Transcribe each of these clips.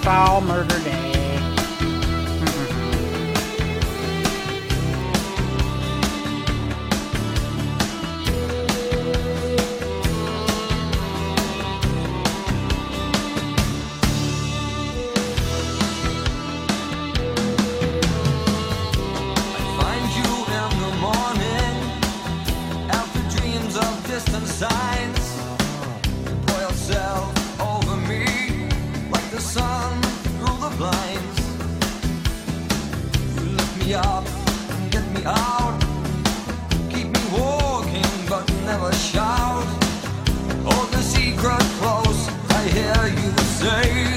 Foul Murder Day. Signs, pour yourself over me like the sun through the blinds. You lift me up and get me out, keep me walking but never shout. Hold the secret close, I hear you say.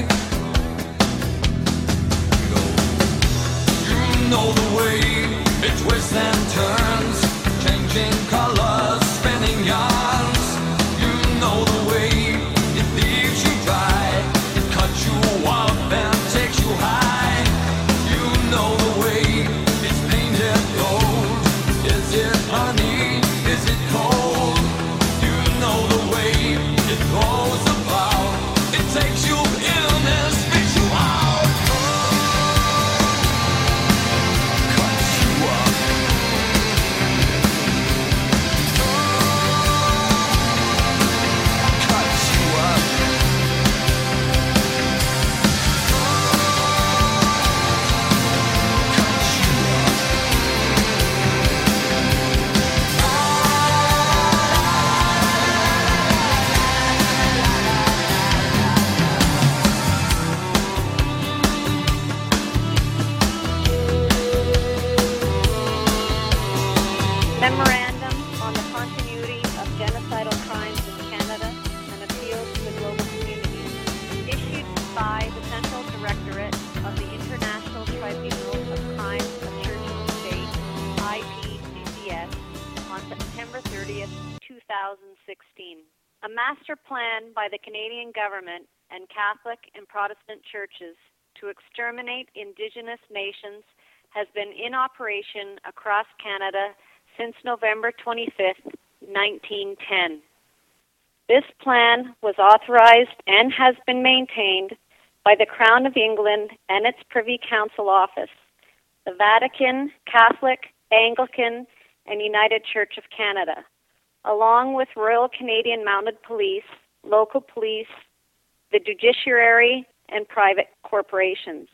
You know the way it twists and turns, changing colors, spinning yarns. Know the way it leaves you dry, it cuts you up and takes you high. You know the way it's painted gold. Is it honey? Is it cold? You know the way it goes about. It takes you in and spits you out. Cuts you up. Memorandum on the continuity of genocidal crimes in Canada and appeal to the global community, issued by the Central Directorate of the International Tribunal of Crimes of Church and State, IPCCS, on September 30th, 2016. A master plan by the Canadian government and Catholic and Protestant churches to exterminate Indigenous nations has been in operation across Canada since November 25th, 1910. This plan was authorized and has been maintained by the Crown of England and its Privy Council Office, the Vatican, Catholic, Anglican, and United Church of Canada, along with Royal Canadian Mounted Police, local police, the judiciary, and private corporations.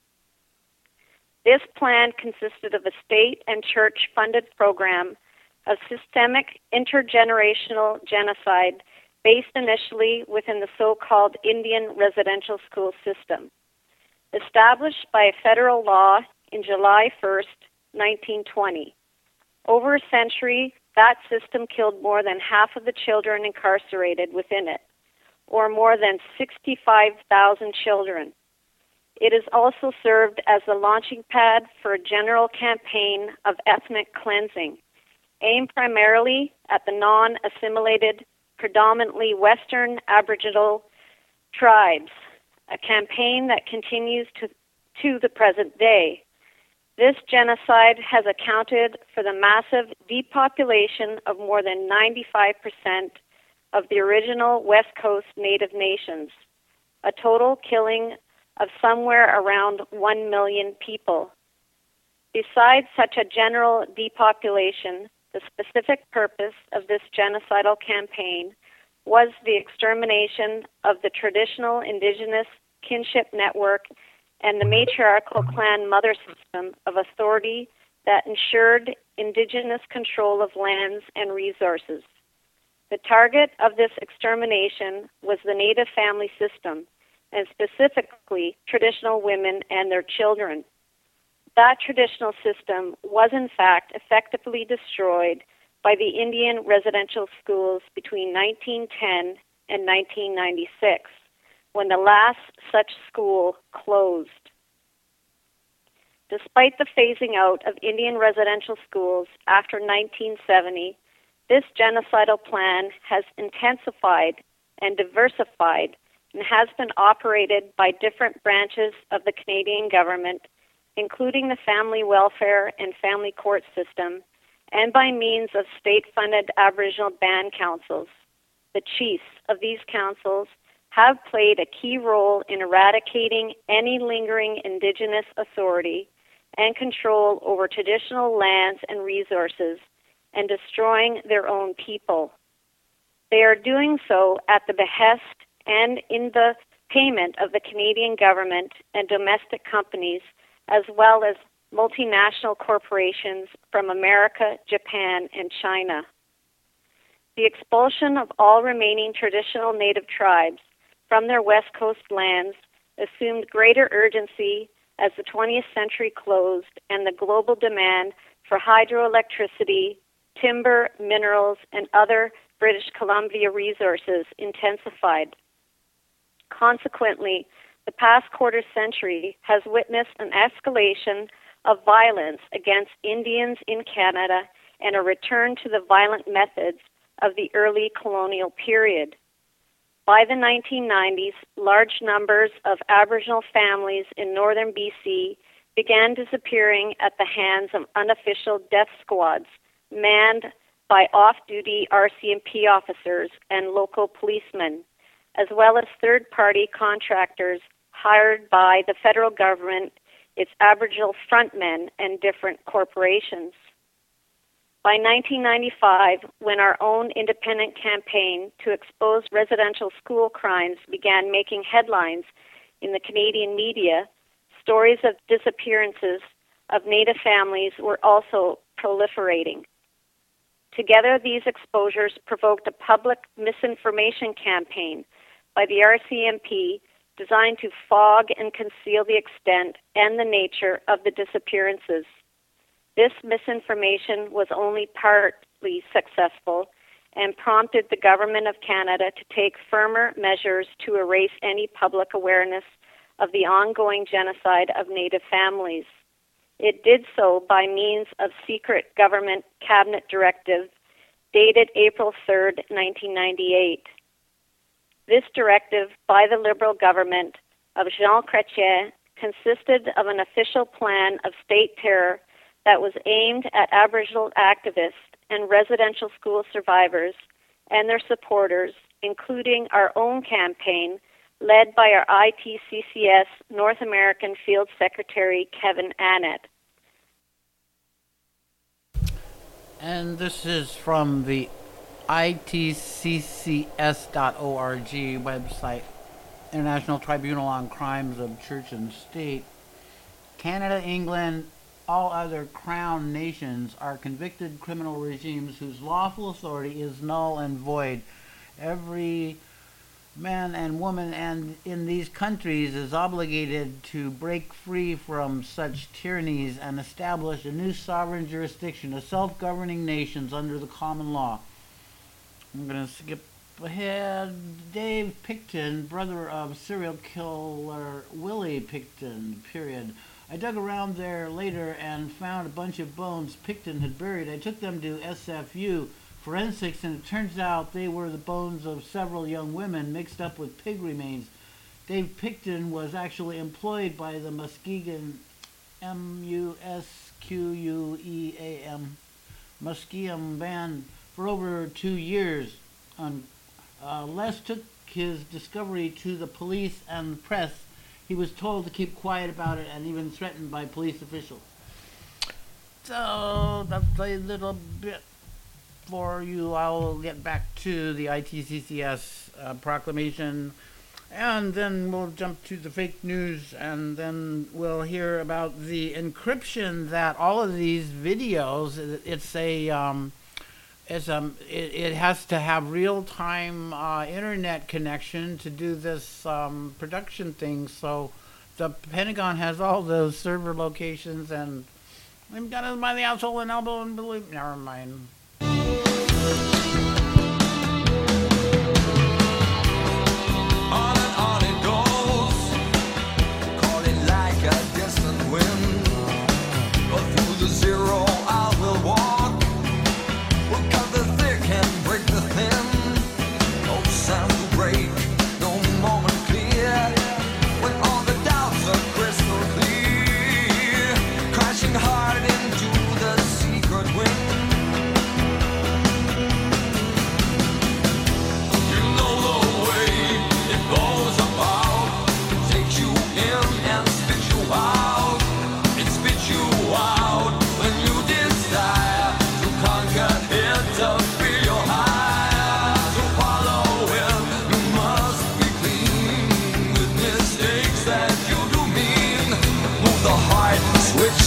This plan consisted of a state and church-funded program of systemic intergenerational genocide based initially within the so-called Indian residential school system. Established by a federal law in July 1st, 1920. Over a century, that system killed more than half of the children incarcerated within it, or more than 65,000 children. It has also served as the launching pad for a general campaign of ethnic cleansing, aimed primarily at the non-assimilated, predominantly Western Aboriginal tribes, a campaign that continues to the present day. This genocide has accounted for the massive depopulation of more than 95% of the original West Coast Native nations, a total killing of somewhere around 1 million people. Besides such a general depopulation, the specific purpose of this genocidal campaign was the extermination of the traditional Indigenous kinship network and the matriarchal clan mother system of authority that ensured Indigenous control of lands and resources. The target of this extermination was the Native family system, and specifically traditional women and their children. That traditional system was in fact effectively destroyed by the Indian residential schools between 1910 and 1996, when the last such school closed. Despite the phasing out of Indian residential schools after 1970, this genocidal plan has intensified and diversified and has been operated by different branches of the Canadian government, including the family welfare and family court system, and by means of state-funded Aboriginal band councils. The chiefs of these councils have played a key role in eradicating any lingering Indigenous authority and control over traditional lands and resources and destroying their own people. They are doing so at the behest and in the payment of the Canadian government and domestic companies, as well as multinational corporations from America, Japan, and China. The expulsion of all remaining traditional Native tribes from their West Coast lands assumed greater urgency as the 20th century closed and the global demand for hydroelectricity, timber, minerals, and other British Columbia resources intensified. Consequently, the past quarter century has witnessed an escalation of violence against Indians in Canada and a return to the violent methods of the early colonial period. By the 1990s, large numbers of Aboriginal families in northern BC began disappearing at the hands of unofficial death squads manned by off-duty RCMP officers and local policemen, as well as third-party contractors hired by the federal government, its Aboriginal frontmen, and different corporations. By 1995, when our own independent campaign to expose residential school crimes began making headlines in the Canadian media, stories of disappearances of Native families were also proliferating. Together, these exposures provoked a public misinformation campaign by the RCMP designed to fog and conceal the extent and the nature of the disappearances. This misinformation was only partly successful and prompted the Government of Canada to take firmer measures to erase any public awareness of the ongoing genocide of Native families. It did so by means of secret government cabinet directive dated April 3, 1998. This directive by the Liberal government of Jean Chrétien consisted of an official plan of state terror that was aimed at Aboriginal activists and residential school survivors and their supporters, including our own campaign led by our ITCCS North American Field Secretary Kevin Annett. And this is from the ITCCS.org website, International Tribunal on Crimes of Church and State. Canada, England, all other crown nations are convicted criminal regimes whose lawful authority is null and void. Every man and woman and in these countries is obligated to break free from such tyrannies and establish a new sovereign jurisdiction of self-governing nations under the common law. I'm going to skip ahead. Dave Picton, brother of serial killer Willie Picton, period. I dug around there later and found a bunch of bones Picton had buried. I took them to SFU forensics, and it turns out they were the bones of several young women mixed up with pig remains. Dave Picton was actually employed by the Muskegon, Musqueam, Musqueam band for over 2 years. Les took his discovery to the police and the press. He was told to keep quiet about it and even threatened by police officials. So that's a little bit for you. I'll get back to the ITCCS proclamation, and then we'll jump to the fake news, and then we'll hear about the encryption that all of these videos, it has to have real-time internet connection to do this production thing. So the Pentagon has all those server locations, and I'm got it by the asshole and elbow and believe. Never mind. On it goes, call it like a distant wind. Go through the zero, I will walk. We'll cut the thick and break the thin. No sound to break, no moment clear. When all the doubts are crystal clear, crashing hard into the secret wind.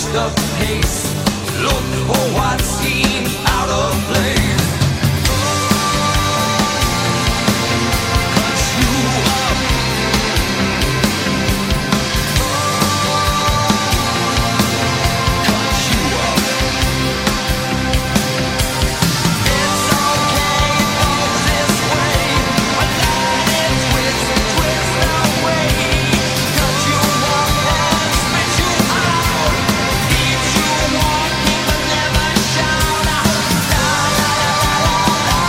of pace. Look for what seems out of place. Cut you up. Cut you up. It's okay, it goes this way. A line and twist away. Cut you up and spit you out. Keeps you walking but never shout out. La la la la la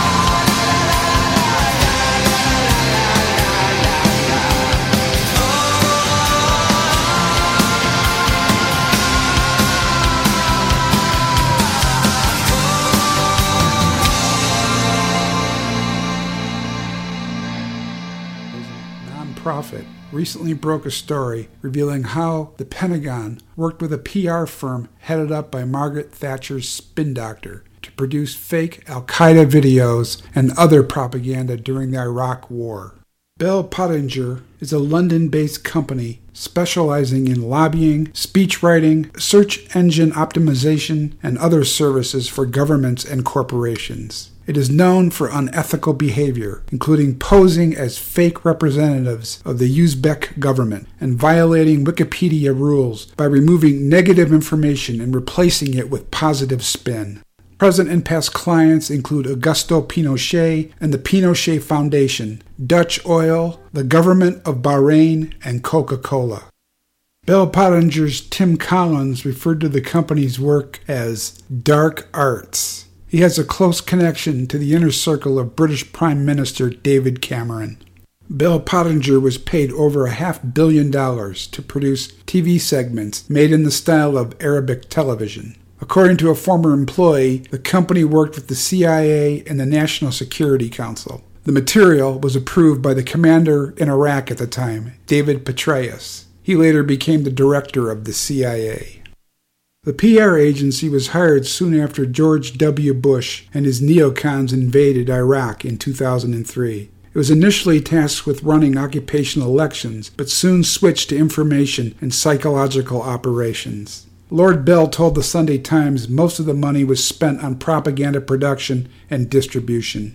Nonprofit recently broke a story revealing how the Pentagon worked with a PR firm headed up by Margaret Thatcher's spin doctor to produce fake Al-Qaeda videos and other propaganda during the Iraq War. Bell Pottinger is a London-based company specializing in lobbying, speechwriting, search engine optimization, and other services for governments and corporations. It is known for unethical behavior, including posing as fake representatives of the Uzbek government and violating Wikipedia rules by removing negative information and replacing it with positive spin. Present and past clients include Augusto Pinochet and the Pinochet Foundation, Dutch Oil, the government of Bahrain, and Coca-Cola. Bell Pottinger's Tim Collins referred to the company's work as dark arts. He has a close connection to the inner circle of British Prime Minister David Cameron. Bell Pottinger was paid over $500 million to produce TV segments made in the style of Arabic television. According to a former employee, the company worked with the CIA and the National Security Council. The material was approved by the commander in Iraq at the time, David Petraeus. He later became the director of the CIA. The PR agency was hired soon after George W. Bush and his neocons invaded Iraq in 2003. It was initially tasked with running occupational elections, but soon switched to information and psychological operations. Lord Bell told the Sunday Times most of the money was spent on propaganda production and distribution.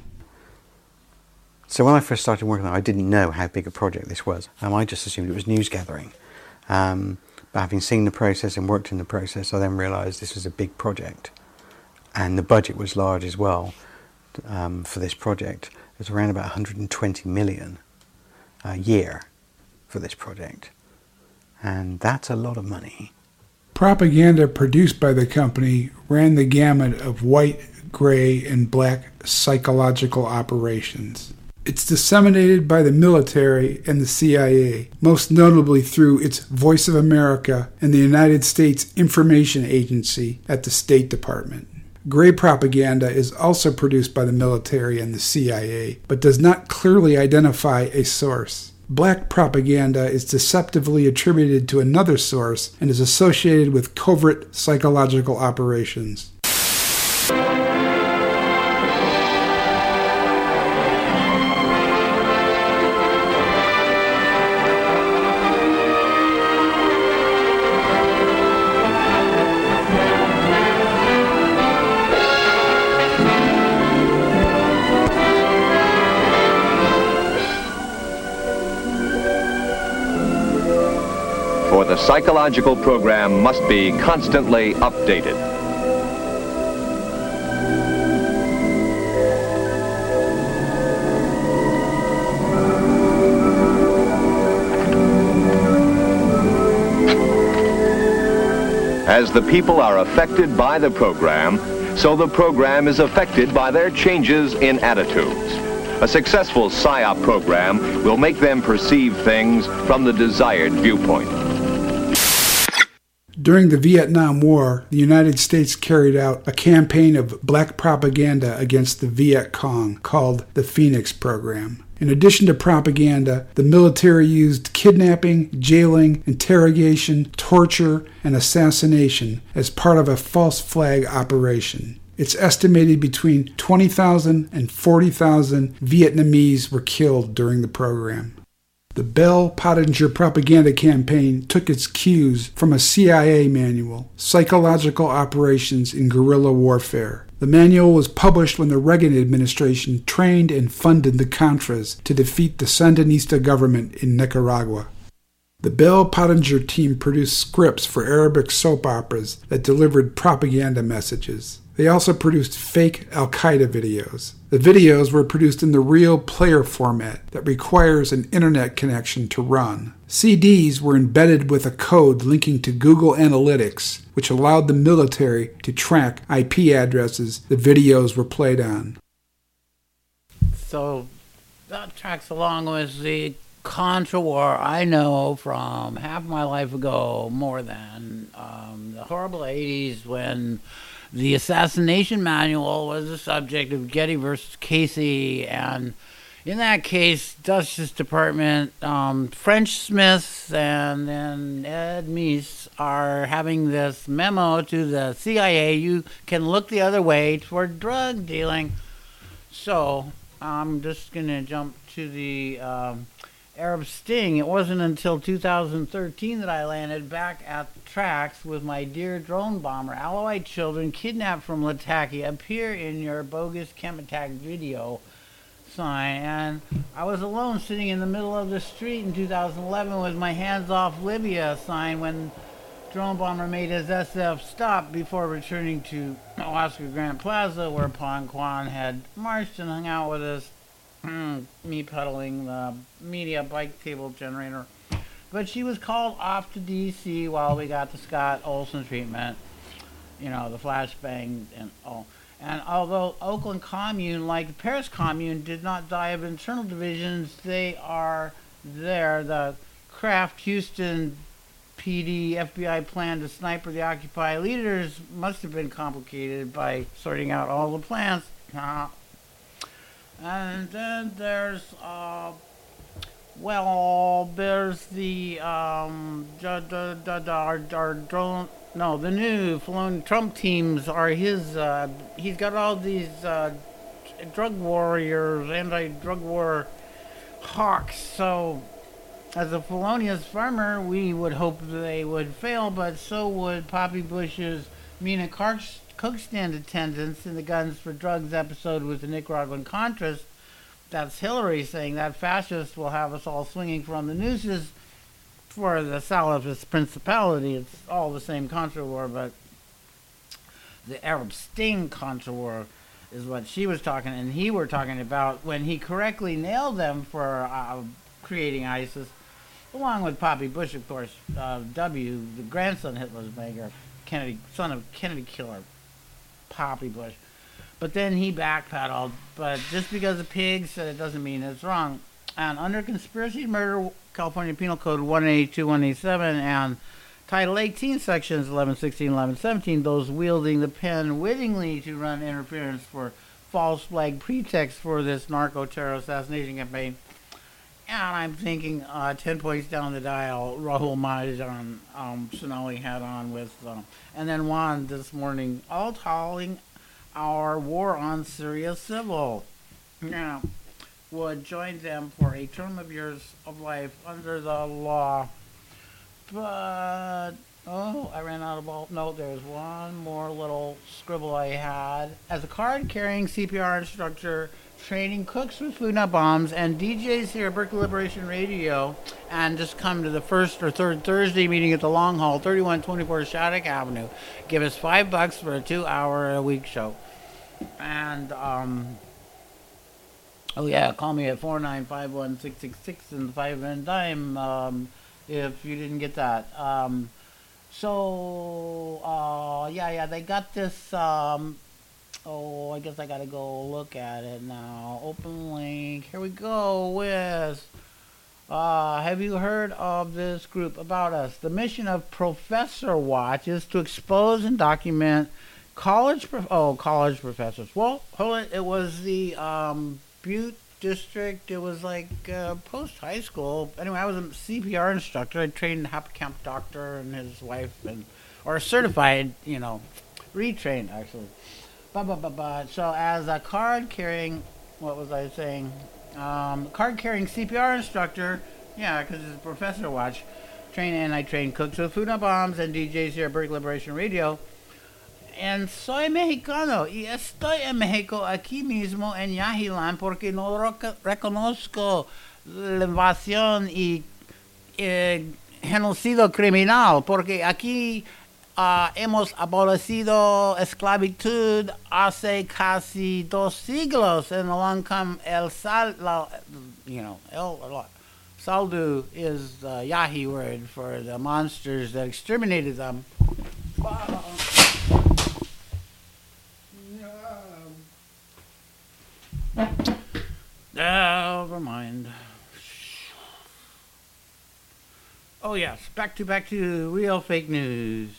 So when I first started working on it, I didn't know how big a project this was. I just assumed it was news gathering. But having seen the process and worked in the process, I then realised this was a big project. And the budget was large as well for this project. It was around about 120 million a year for this project. And that's a lot of money. Propaganda produced by the company ran the gamut of white, gray, and black psychological operations. It's disseminated by the military and the CIA, most notably through its Voice of America and the United States Information Agency at the State Department. Gray propaganda is also produced by the military and the CIA, but does not clearly identify a source. Black propaganda is deceptively attributed to another source and is associated with covert psychological operations. For the psychological program must be constantly updated. As the people are affected by the program, so the program is affected by their changes in attitudes. A successful PSYOP program will make them perceive things from the desired viewpoint. During the Vietnam War, the United States carried out a campaign of black propaganda against the Viet Cong called the Phoenix Program. In addition to propaganda, the military used kidnapping, jailing, interrogation, torture, and assassination as part of a false flag operation. It's estimated between 20,000 and 40,000 Vietnamese were killed during the program. The Bell-Pottinger propaganda campaign took its cues from a CIA manual, Psychological Operations in Guerrilla Warfare. The manual was published when the Reagan administration trained and funded the Contras to defeat the Sandinista government in Nicaragua. The Bell-Pottinger team produced scripts for Arabic soap operas that delivered propaganda messages. They also produced fake Al-Qaeda videos. The videos were produced in the real player format that requires an internet connection to run. CDs were embedded with a code linking to Google Analytics, which allowed the military to track IP addresses the videos were played on. So that tracks along with the Contra War I know from half my life ago, more than the horrible 80s when the assassination manual was the subject of Getty versus Casey, and in that case, Justice Department, French Smiths, and then Ed Meese are having this memo to the CIA, you can look the other way toward drug dealing. So I'm just going to jump to the Arab Sting. It wasn't until 2013 that I landed back at the tracks with my dear drone bomber. Alawite children kidnapped from Latakia appear in your bogus chem attack video sign, and I was alone sitting in the middle of the street in 2011 with my hands off Libya sign when drone bomber made his SF stop before returning to Oscar Grant Plaza, where Pon Kwan had marched and hung out with us. Me peddling the media bike table generator. But she was called off to D.C. while we got the Scott Olson treatment, you know, the flashbang and all. And although Oakland Commune, like the Paris Commune, did not die of internal divisions, they are there. The Kraft Houston PD FBI plan to sniper the Occupy leaders must have been complicated by sorting out all the plans. And then there's, there's the, the new Falun Trump teams are his, he's got all these, drug warriors, anti-drug war hawks, so as a felonious farmer, we would hope they would fail, but so would Poppy Bush's Mina Cookstand attendance in the Guns for Drugs episode with the Nicaraguan Contras. That's Hillary saying that fascists will have us all swinging from the nooses for the Salafist principality. It's all the same Contra War, but the Arab Sting Contra War is what she was talking and he were talking about when he correctly nailed them for creating ISIS, along with Poppy Bush, of course, W, the grandson Hitler's maker, Kennedy, son of Kennedy killer. Poppy Bush. But then he backpedaled. But just because a pig said it doesn't mean it's wrong. And under conspiracy to murder, California Penal Code 182, 187, and Title 18, Sections 1116, 1117, those wielding the pen wittingly to run interference for false flag pretext for this narco-terror assassination campaign. And I'm thinking 10 points down the dial, Rahul Mahajan, Sonali had on with, and then Juan this morning, all calling our war on Syria civil. Now, would join them for a term of years of life under the law. But, I ran out of ball. No, there's one more little scribble I had. As a card-carrying CPR instructor, training cooks with food not bombs and DJs here at Berkeley Liberation Radio, and just come to the first or third Thursday meeting at the Long Hall, 3124 Shattuck Avenue. Give us $5 for a 2-hour-a-week show. And call me at 4951666 and the 5 and dime if you didn't get that. They got this. I guess I gotta go look at it now. Open link. Here we go with, have you heard of this group about us? The mission of Professor Watch is to expose and document college professors. Well, hold it. It was the, Butte District. It was like, post-high school. Anyway, I was a CPR instructor. I trained Happkamp doctor and his wife, or certified, retrained, actually. So as a card-carrying, card-carrying CPR instructor, Yeah, because it's Professor Watch, and I train cooks with food and bombs and DJs here at Berkeley Liberation Radio. And soy mexicano y estoy en México aquí mismo en Yahilan porque no reconozco la invasión y genocidio criminal porque aquí hemos abolido esclavitud hace casi 2 siglos and along come el saldo is the Yahi word for the monsters that exterminated them. Never mind. Oh yes, back to real fake news.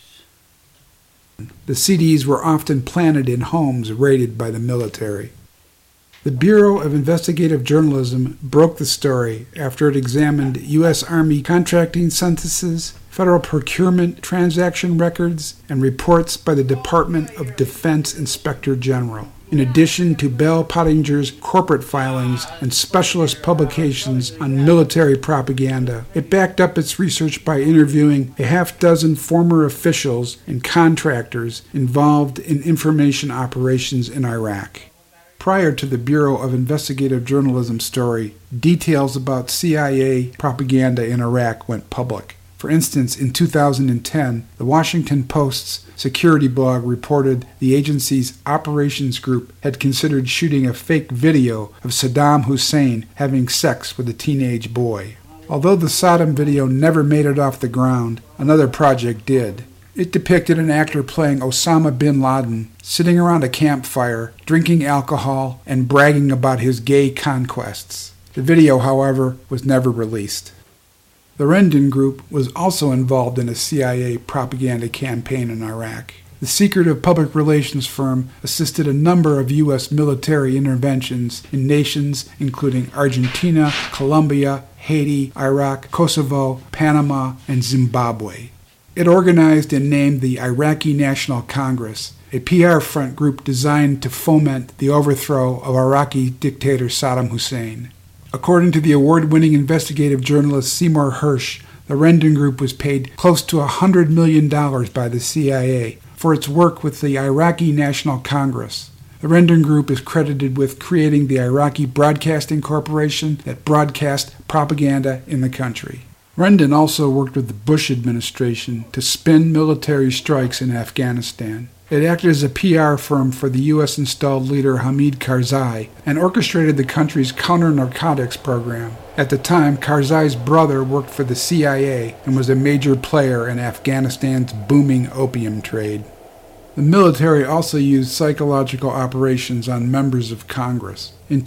The CDs were often planted in homes raided by the military. The Bureau of Investigative Journalism broke the story after it examined U.S. Army contracting censuses, federal procurement transaction records, and reports by the Department of Defense Inspector General, in addition to Bell Pottinger's corporate filings and specialist publications on military propaganda. It backed up its research by interviewing a half-dozen former officials and contractors involved in information operations in Iraq. Prior to the Bureau of Investigative Journalism story, details about CIA propaganda in Iraq went public. For instance, in 2010, the Washington Post's security blog reported the agency's operations group had considered shooting a fake video of Saddam Hussein having sex with a teenage boy. Although the Saddam video never made it off the ground, another project did. It depicted an actor playing Osama bin Laden, sitting around a campfire, drinking alcohol, and bragging about his gay conquests. The video, however, was never released. The Rendon Group was also involved in a CIA propaganda campaign in Iraq. The secretive public relations firm assisted a number of U.S. military interventions in nations including Argentina, Colombia, Haiti, Iraq, Kosovo, Panama, and Zimbabwe. It organized and named the Iraqi National Congress, a PR front group designed to foment the overthrow of Iraqi dictator Saddam Hussein. According to the award-winning investigative journalist Seymour Hersh, the Rendon Group was paid close to $100 million by the CIA for its work with the Iraqi National Congress. The Rendon Group is credited with creating the Iraqi Broadcasting Corporation that broadcast propaganda in the country. Rendon also worked with the Bush administration to spin military strikes in Afghanistan. It acted as a PR firm for the U.S.-installed leader Hamid Karzai and orchestrated the country's counter-narcotics program. At the time, Karzai's brother worked for the CIA and was a major player in Afghanistan's booming opium trade. The military also used psychological operations on members of Congress. In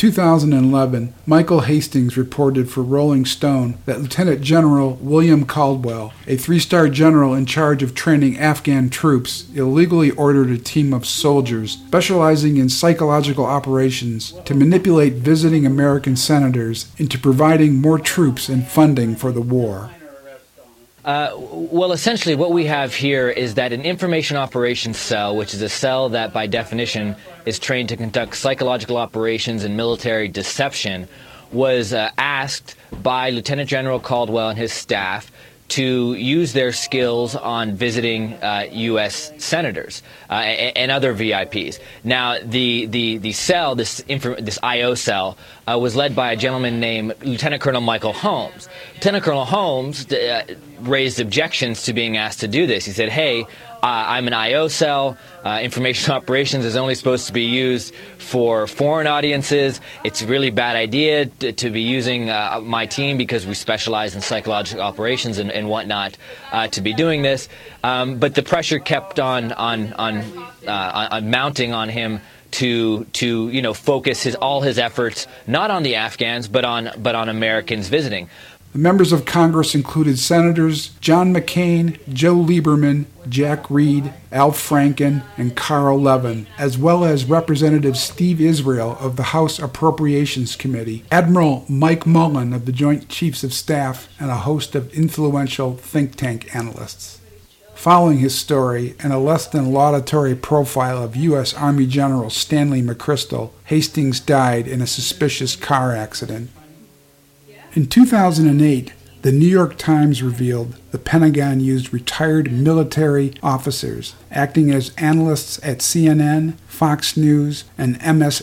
2011, Michael Hastings reported for Rolling Stone that Lieutenant General William Caldwell, a 3-star general in charge of training Afghan troops, illegally ordered a team of soldiers specializing in psychological operations to manipulate visiting American senators into providing more troops and funding for the war. Well, essentially what we have here is that an information operations cell, which is a cell that by definition is trained to conduct psychological operations and military deception, was asked by Lieutenant General Caldwell and his staff to use their skills on visiting U.S. senators and other VIPs. Now, the cell, this I.O. cell, was led by a gentleman named Lieutenant Colonel Michael Holmes. Lieutenant Colonel Holmes raised objections to being asked to do this. He said, hey, I'm an I.O. cell. Information operations is only supposed to be used for foreign audiences. It's a really bad idea to be using my team because we specialize in psychological operations and whatnot to be doing this. But the pressure kept on mounting on him to focus all his efforts not on the Afghans but on Americans visiting. The members of Congress included Senators John McCain, Joe Lieberman, Jack Reed, Al Franken, and Carl Levin, as well as Representative Steve Israel of the House Appropriations Committee, Admiral Mike Mullen of the Joint Chiefs of Staff, and a host of influential think tank analysts. Following his story and a less than laudatory profile of U.S. Army General Stanley McChrystal, Hastings died in a suspicious car accident. In 2008, The New York Times revealed the Pentagon used retired military officers acting as analysts at CNN, Fox News, and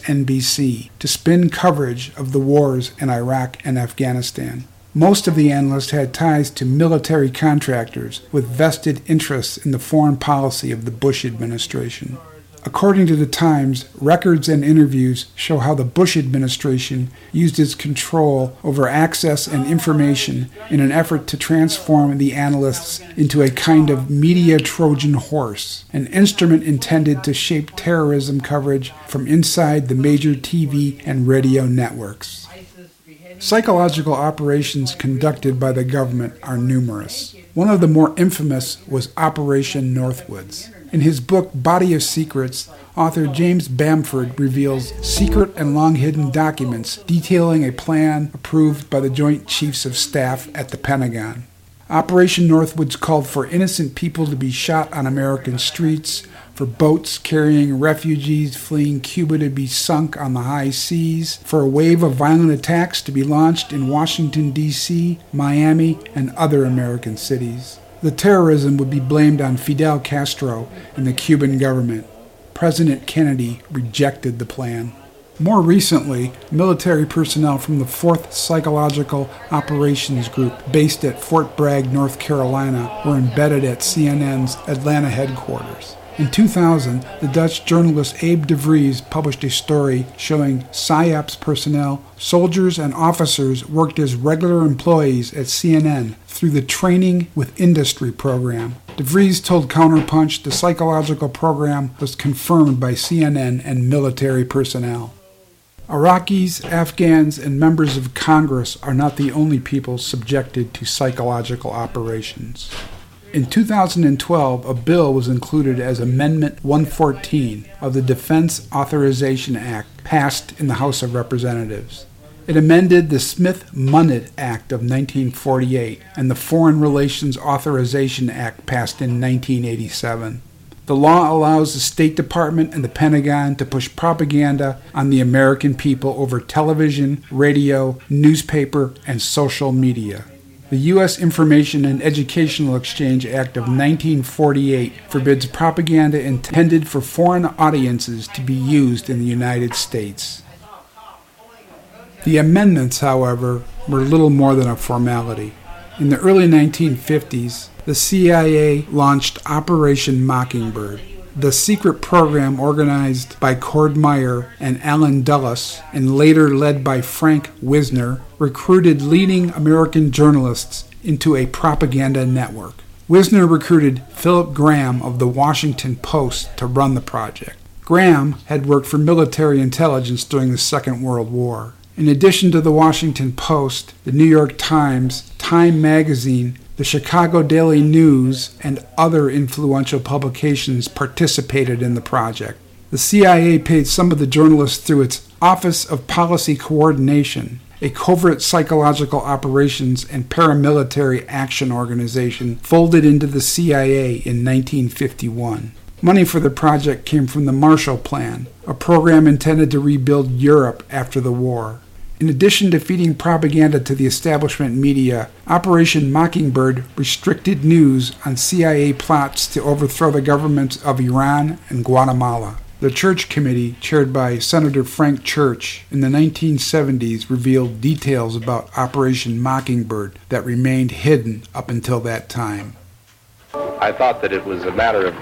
MSNBC to spin coverage of the wars in Iraq and Afghanistan. Most of the analysts had ties to military contractors with vested interests in the foreign policy of the Bush administration. According to the Times, records and interviews show how the Bush administration used its control over access and information in an effort to transform the analysts into a kind of media Trojan horse, an instrument intended to shape terrorism coverage from inside the major TV and radio networks. Psychological operations conducted by the government are numerous. One of the more infamous was Operation Northwoods. In his book Body of Secrets, author James Bamford reveals secret and long-hidden documents detailing a plan approved by the Joint Chiefs of Staff at the Pentagon. Operation Northwoods called for innocent people to be shot on American streets, for boats carrying refugees fleeing Cuba to be sunk on the high seas, for a wave of violent attacks to be launched in Washington, D.C., Miami, and other American cities. The terrorism would be blamed on Fidel Castro and the Cuban government. President Kennedy rejected the plan. More recently, military personnel from the 4th Psychological Operations Group, based at Fort Bragg, North Carolina, were embedded at CNN's Atlanta headquarters. In 2000, the Dutch journalist Abe de Vries published a story showing PSYOPs personnel, soldiers, and officers worked as regular employees at CNN through the Training with Industry program. De Vries told Counterpunch the psychological program was confirmed by CNN and military personnel. Iraqis, Afghans, and members of Congress are not the only people subjected to psychological operations. In 2012, a bill was included as Amendment 114 of the Defense Authorization Act passed in the House of Representatives. It amended the Smith-Mundt Act of 1948 and the Foreign Relations Authorization Act passed in 1987. The law allows the State Department and the Pentagon to push propaganda on the American people over television, radio, newspaper, and social media. The U.S. Information and Educational Exchange Act of 1948 forbids propaganda intended for foreign audiences to be used in the United States. The amendments, however, were little more than a formality. In the early 1950s, the CIA launched Operation Mockingbird. The secret program organized by Cord Meyer and Allen Dulles, and later led by Frank Wisner, recruited leading American journalists into a propaganda network. Wisner recruited Philip Graham of the Washington Post to run the project. Graham had worked for military intelligence during the Second World War. In addition to the Washington Post, the New York Times, Time Magazine, the Chicago Daily News, and other influential publications participated in the project. The CIA paid some of the journalists through its Office of Policy Coordination, a covert psychological operations and paramilitary action organization folded into the CIA in 1951. Money for the project came from the Marshall Plan, a program intended to rebuild Europe after the war. In addition to feeding propaganda to the establishment media, Operation Mockingbird restricted news on CIA plots to overthrow the governments of Iran and Guatemala. The Church Committee, chaired by Senator Frank Church, in the 1970s revealed details about Operation Mockingbird that remained hidden up until that time. I thought that it was a matter of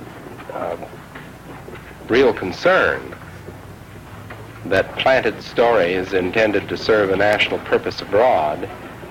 real concern that planted stories intended to serve a national purpose abroad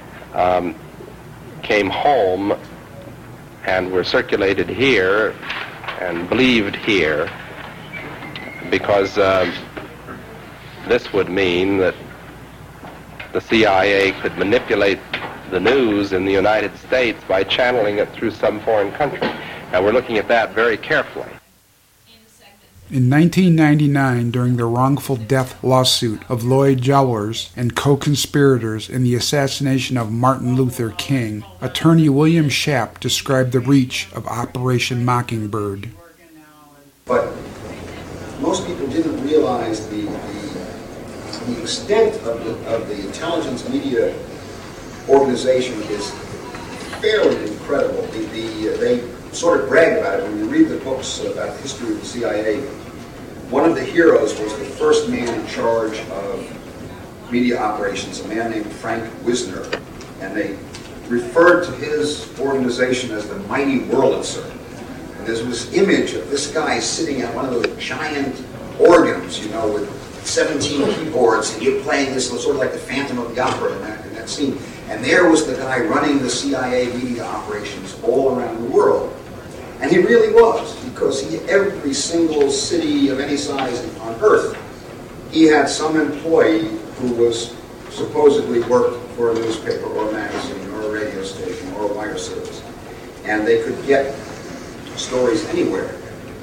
came home and were circulated here and believed here, because this would mean that the CIA could manipulate the news in the United States by channeling it through some foreign country. Now we're looking at that very carefully. In 1999, during the wrongful death lawsuit of Lloyd Jowers and co-conspirators in the assassination of Martin Luther King, attorney William Schaap described the reach of Operation Mockingbird. But most people didn't realize the extent of the intelligence media organization is fairly incredible. They sort of brag about it. When you read the books about the history of the CIA, one of the heroes was the first man in charge of media operations, a man named Frank Wisner, and they referred to his organization as the Mighty Wurlitzer. And there's this image of this guy sitting at one of those giant organs, with 17 keyboards, and you're playing this sort of like the Phantom of the Opera in that scene. And there was the guy running the CIA media operations all around the world. And he really was, because every single city of any size on Earth, he had some employee who was supposedly worked for a newspaper or a magazine or a radio station or a wire service. And they could get stories anywhere.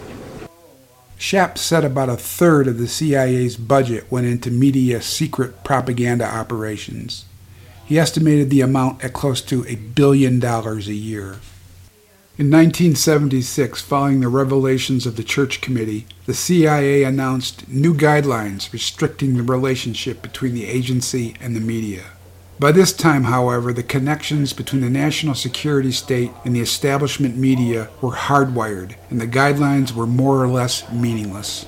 Schaap said about a third of the CIA's budget went into media secret propaganda operations. He estimated the amount at close to $1 billion a year. In 1976, following the revelations of the Church Committee, the CIA announced new guidelines restricting the relationship between the agency and the media. By this time, however, the connections between the national security state and the establishment media were hardwired, and the guidelines were more or less meaningless.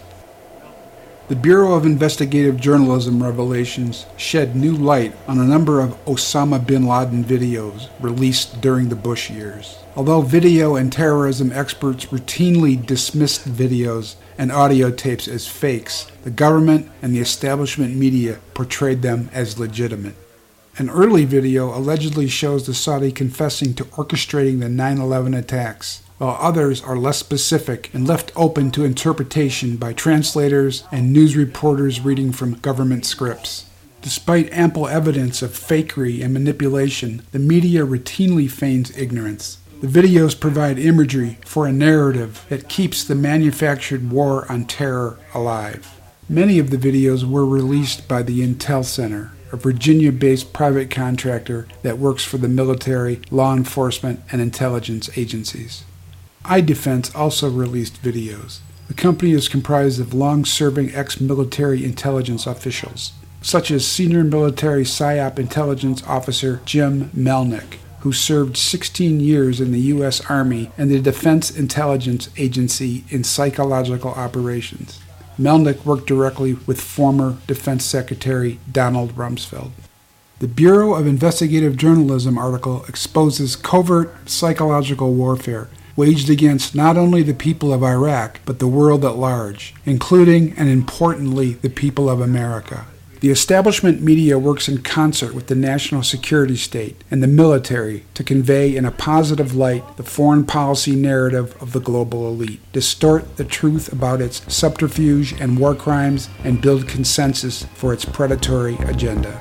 The Bureau of Investigative Journalism revelations shed new light on a number of Osama bin Laden videos released during the Bush years. Although video and terrorism experts routinely dismissed videos and audio tapes as fakes, the government and the establishment media portrayed them as legitimate. An early video allegedly shows the Saudi confessing to orchestrating the 9/11 attacks, while others are less specific and left open to interpretation by translators and news reporters reading from government scripts. Despite ample evidence of fakery and manipulation, the media routinely feigns ignorance. The videos provide imagery for a narrative that keeps the manufactured war on terror alive. Many of the videos were released by the Intel Center, a Virginia-based private contractor that works for the military, law enforcement, and intelligence agencies. iDefense also released videos. The company is comprised of long-serving ex-military intelligence officials, such as senior military PSYOP intelligence officer Jim Melnick, who served 16 years in the U.S. Army and the Defense Intelligence Agency in psychological operations. Melnick worked directly with former Defense Secretary Donald Rumsfeld. The Bureau of Investigative Journalism article exposes covert psychological warfare waged against not only the people of Iraq, but the world at large, including and importantly the people of America. The establishment media works in concert with the national security state and the military to convey in a positive light the foreign policy narrative of the global elite, distort the truth about its subterfuge and war crimes, and build consensus for its predatory agenda.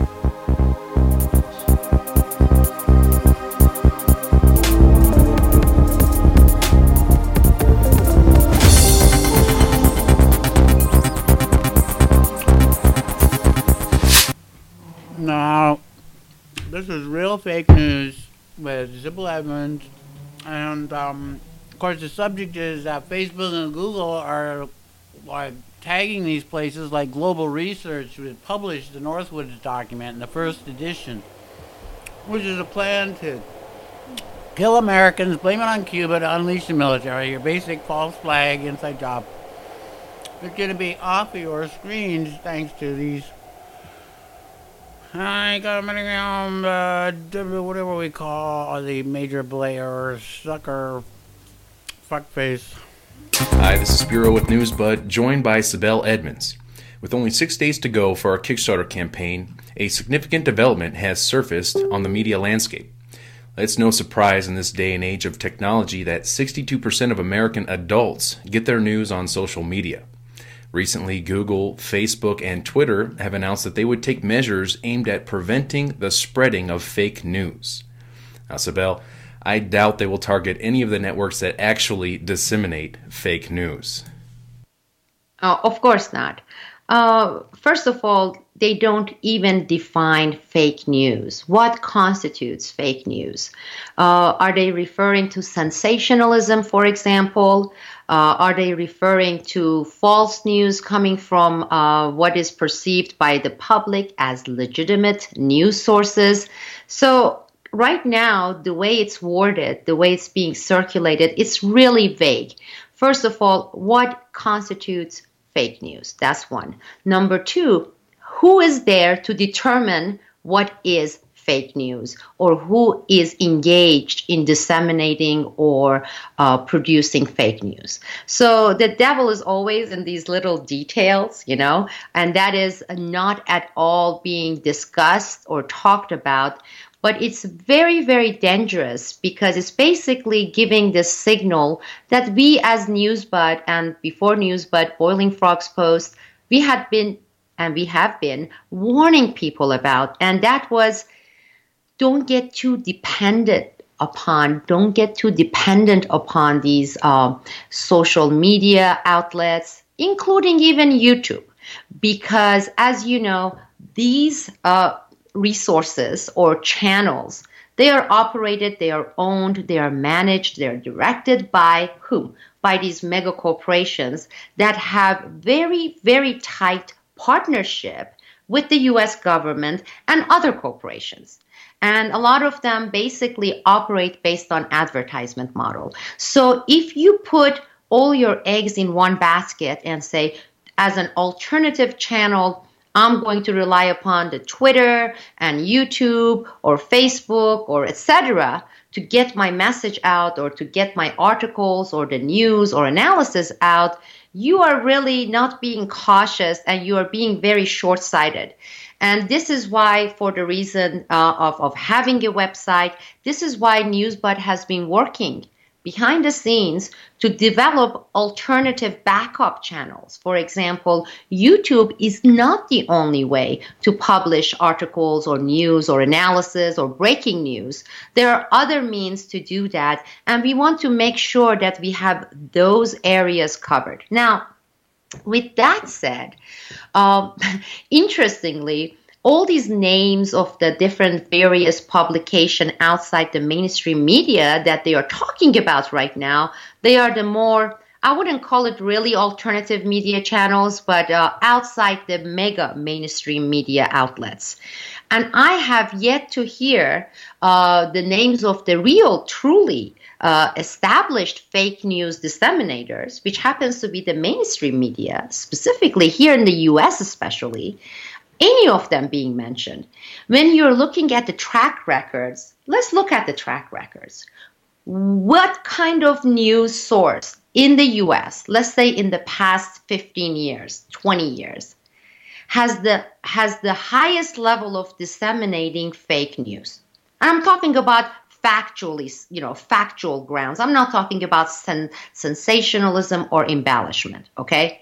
Now, this is Real Fake News with Sybil Edmonds, and of course the subject is that Facebook and Google are tagging these places like Global Research, which published the Northwoods document in the first edition, which is a plan to kill Americans, blame it on Cuba to unleash the military, your basic false flag inside job. It's going to be off of your screens thanks to these whatever we call the Major Blair sucker fuckface. Hi, this is Spiro with NewsBud, joined by Sybil Edmonds. With only 6 days to go for our Kickstarter campaign, a significant development has surfaced on the media landscape. It's no surprise in this day and age of technology that 62% of American adults get their news on social media. Recently, Google, Facebook, and Twitter have announced that they would take measures aimed at preventing the spreading of fake news. Now, Sybil, I doubt they will target any of the networks that actually disseminate fake news. Of course not. First of all, they don't even define fake news. What constitutes fake news? Are they referring to sensationalism, for example? Are they referring to false news coming from what is perceived by the public as legitimate news sources? So right now, the way it's worded, the way it's being circulated, it's really vague. First of all, what constitutes fake news? That's one. Number two, who is there to determine what is fake news, or who is engaged in disseminating or producing fake news? So the devil is always in these little details, and that is not at all being discussed or talked about. But it's very, very dangerous because it's basically giving this signal that we as NewsBud and before NewsBud, Boiling Frogs Post, we have been warning people about. And that was, don't get too dependent upon these social media outlets, including even YouTube. Because as you know, these resources or channels, they are operated, they are owned, they are managed, they are directed by whom? By these mega corporations that have very, very tight partnership with the US government and other corporations. And a lot of them basically operate based on advertisement model. So if you put all your eggs in one basket and say, as an alternative channel, I'm going to rely upon the Twitter and YouTube or Facebook or etc. to get my message out or to get my articles or the news or analysis out, you are really not being cautious and you are being very short-sighted. And this is why, for the reason of having a website, this is why NewsBud has been working behind the scenes to develop alternative backup channels. For example, YouTube is not the only way to publish articles or news or analysis or breaking news. There are other means to do that, and we want to make sure that we have those areas covered. Now, with that said, interestingly, all these names of the different various publication outside the mainstream media that they are talking about right now, they are the more, I wouldn't call it really alternative media channels, but outside the mega mainstream media outlets. And I have yet to hear the names of the real, truly established fake news disseminators, which happens to be the mainstream media, specifically here in the US especially, any of them being mentioned. When you're looking at the track records, let's look at the track records. What kind of news source in the US, let's say in the past 15 years, 20 years, has the highest level of disseminating fake news? And I'm talking about factually, factual grounds. I'm not talking about sensationalism or embellishment, okay?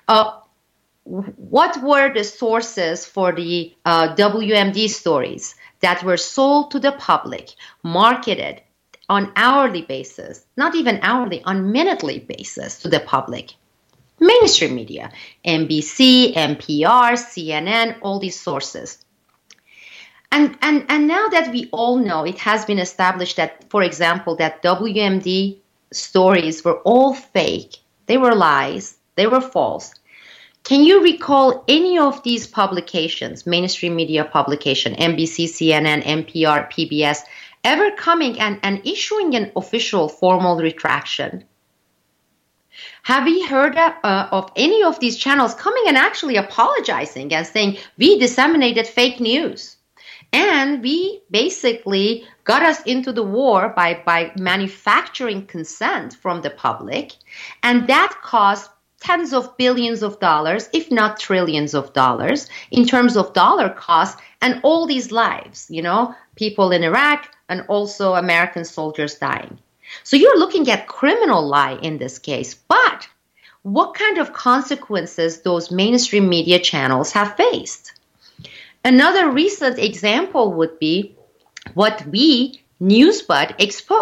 What were the sources for the WMD stories that were sold to the public, marketed on hourly basis, not even hourly, on minutely basis to the public? Mainstream media, NBC, NPR, CNN, all these sources. And now that we all know, it has been established that, for example, that WMD stories were all fake, they were lies, they were false. Can you recall any of these publications, mainstream media publication, NBC, CNN, NPR, PBS, ever coming and issuing an official formal retraction? Have we heard of any of these channels coming and actually apologizing and saying, we disseminated fake news? And we basically got us into the war by manufacturing consent from the public, and that cost tens of billions of dollars, if not trillions of dollars, in terms of dollar cost, and all these lives, people in Iraq and also American soldiers dying. So you're looking at criminal lie in this case, but what kind of consequences those mainstream media channels have faced? Another recent example would be what we, NewsBud, exposed.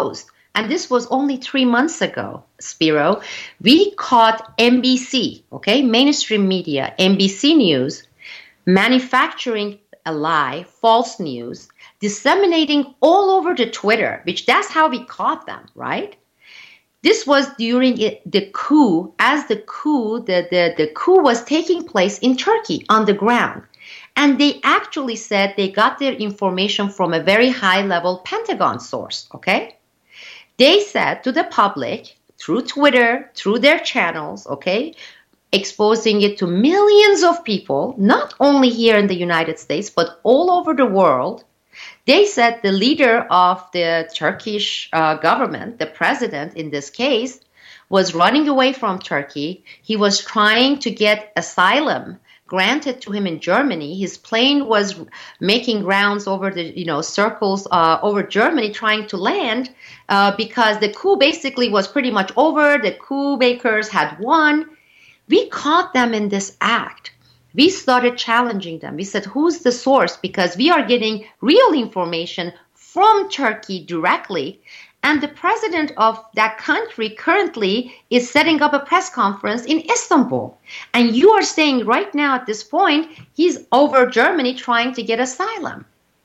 and this was only 3 months ago, Spiro, we caught NBC, okay, mainstream media, NBC News, manufacturing a lie, false news, disseminating all over the Twitter, which that's how we caught them, right? This was during the coup, as the coup was taking place in Turkey on the ground. And they actually said they got their information from a very high-level Pentagon source, okay? They said to the public, through Twitter, through their channels, okay, exposing it to millions of people, not only here in the United States, but all over the world. They said the leader of the Turkish government, the president in this case, was running away from Turkey. He was trying to get asylum granted to him in Germany. His plane was making rounds over the, circles over Germany trying to land because the coup basically was pretty much over. The coup makers had won. We caught them in this act. We started challenging them. We said, who's the source? Because we are getting real information from Turkey directly. And the president of that country currently is setting up a press conference in Istanbul. And you are saying right now at this point, he's over Germany trying to get asylum.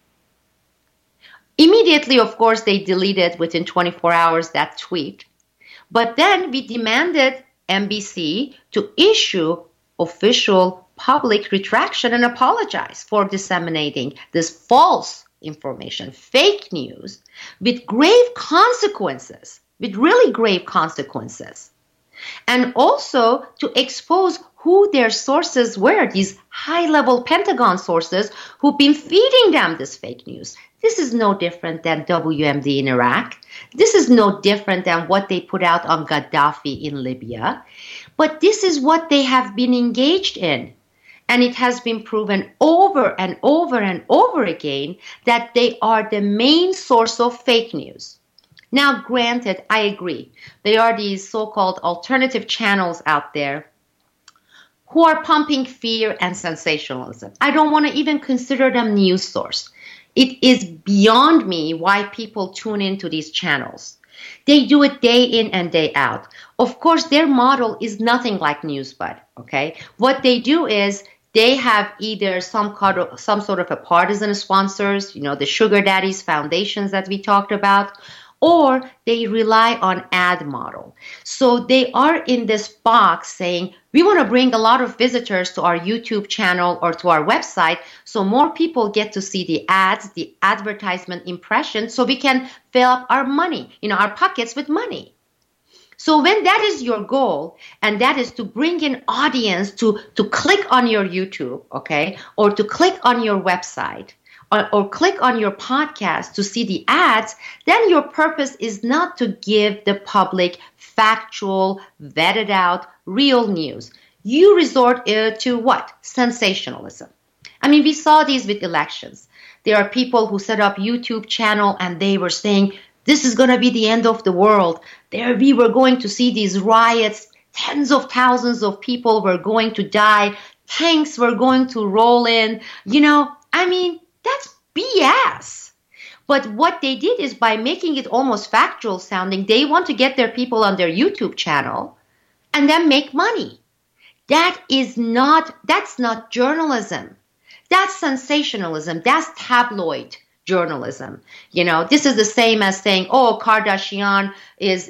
Immediately, of course, they deleted within 24 hours that tweet. But then we demanded NBC to issue official public retraction and apologize for disseminating this false information, fake news, with grave consequences, with really grave consequences. And also to expose who their sources were, these high-level Pentagon sources who've been feeding them this fake news. This is no different than WMD in Iraq. This is no different than what they put out on Gaddafi in Libya. But this is what they have been engaged in. And it has been proven over and over and over again that they are the main source of fake news. Now, granted, I agree. There are these so-called alternative channels out there who are pumping fear and sensationalism. I don't want to even consider them news source. It is beyond me why people tune into these channels. They do it day in and day out. Of course, their model is nothing like NewsBud, okay? What they do is they have either some sort of a partisan sponsors, the sugar daddies, foundations that we talked about, or they rely on ad model. So they are in this box saying, we want to bring a lot of visitors to our YouTube channel or to our website so more people get to see the ads, the advertisement impressions, so we can fill up our money, our pockets with money. So when that is your goal, and that is to bring in audience to click on your YouTube, okay, or to click on your website, or click on your podcast to see the ads, then your purpose is not to give the public factual, vetted out, real news. You resort to what? Sensationalism. I mean, we saw these with elections. There are people who set up YouTube channel and they were saying, this is going to be the end of the world. There we were going to see these riots. Tens of thousands of people were going to die. Tanks were going to roll in. That's BS. But what they did is by making it almost factual sounding, they want to get their people on their YouTube channel and then make money. That's not journalism. That's sensationalism. That's tabloid journalism. This is the same as saying, Kardashian is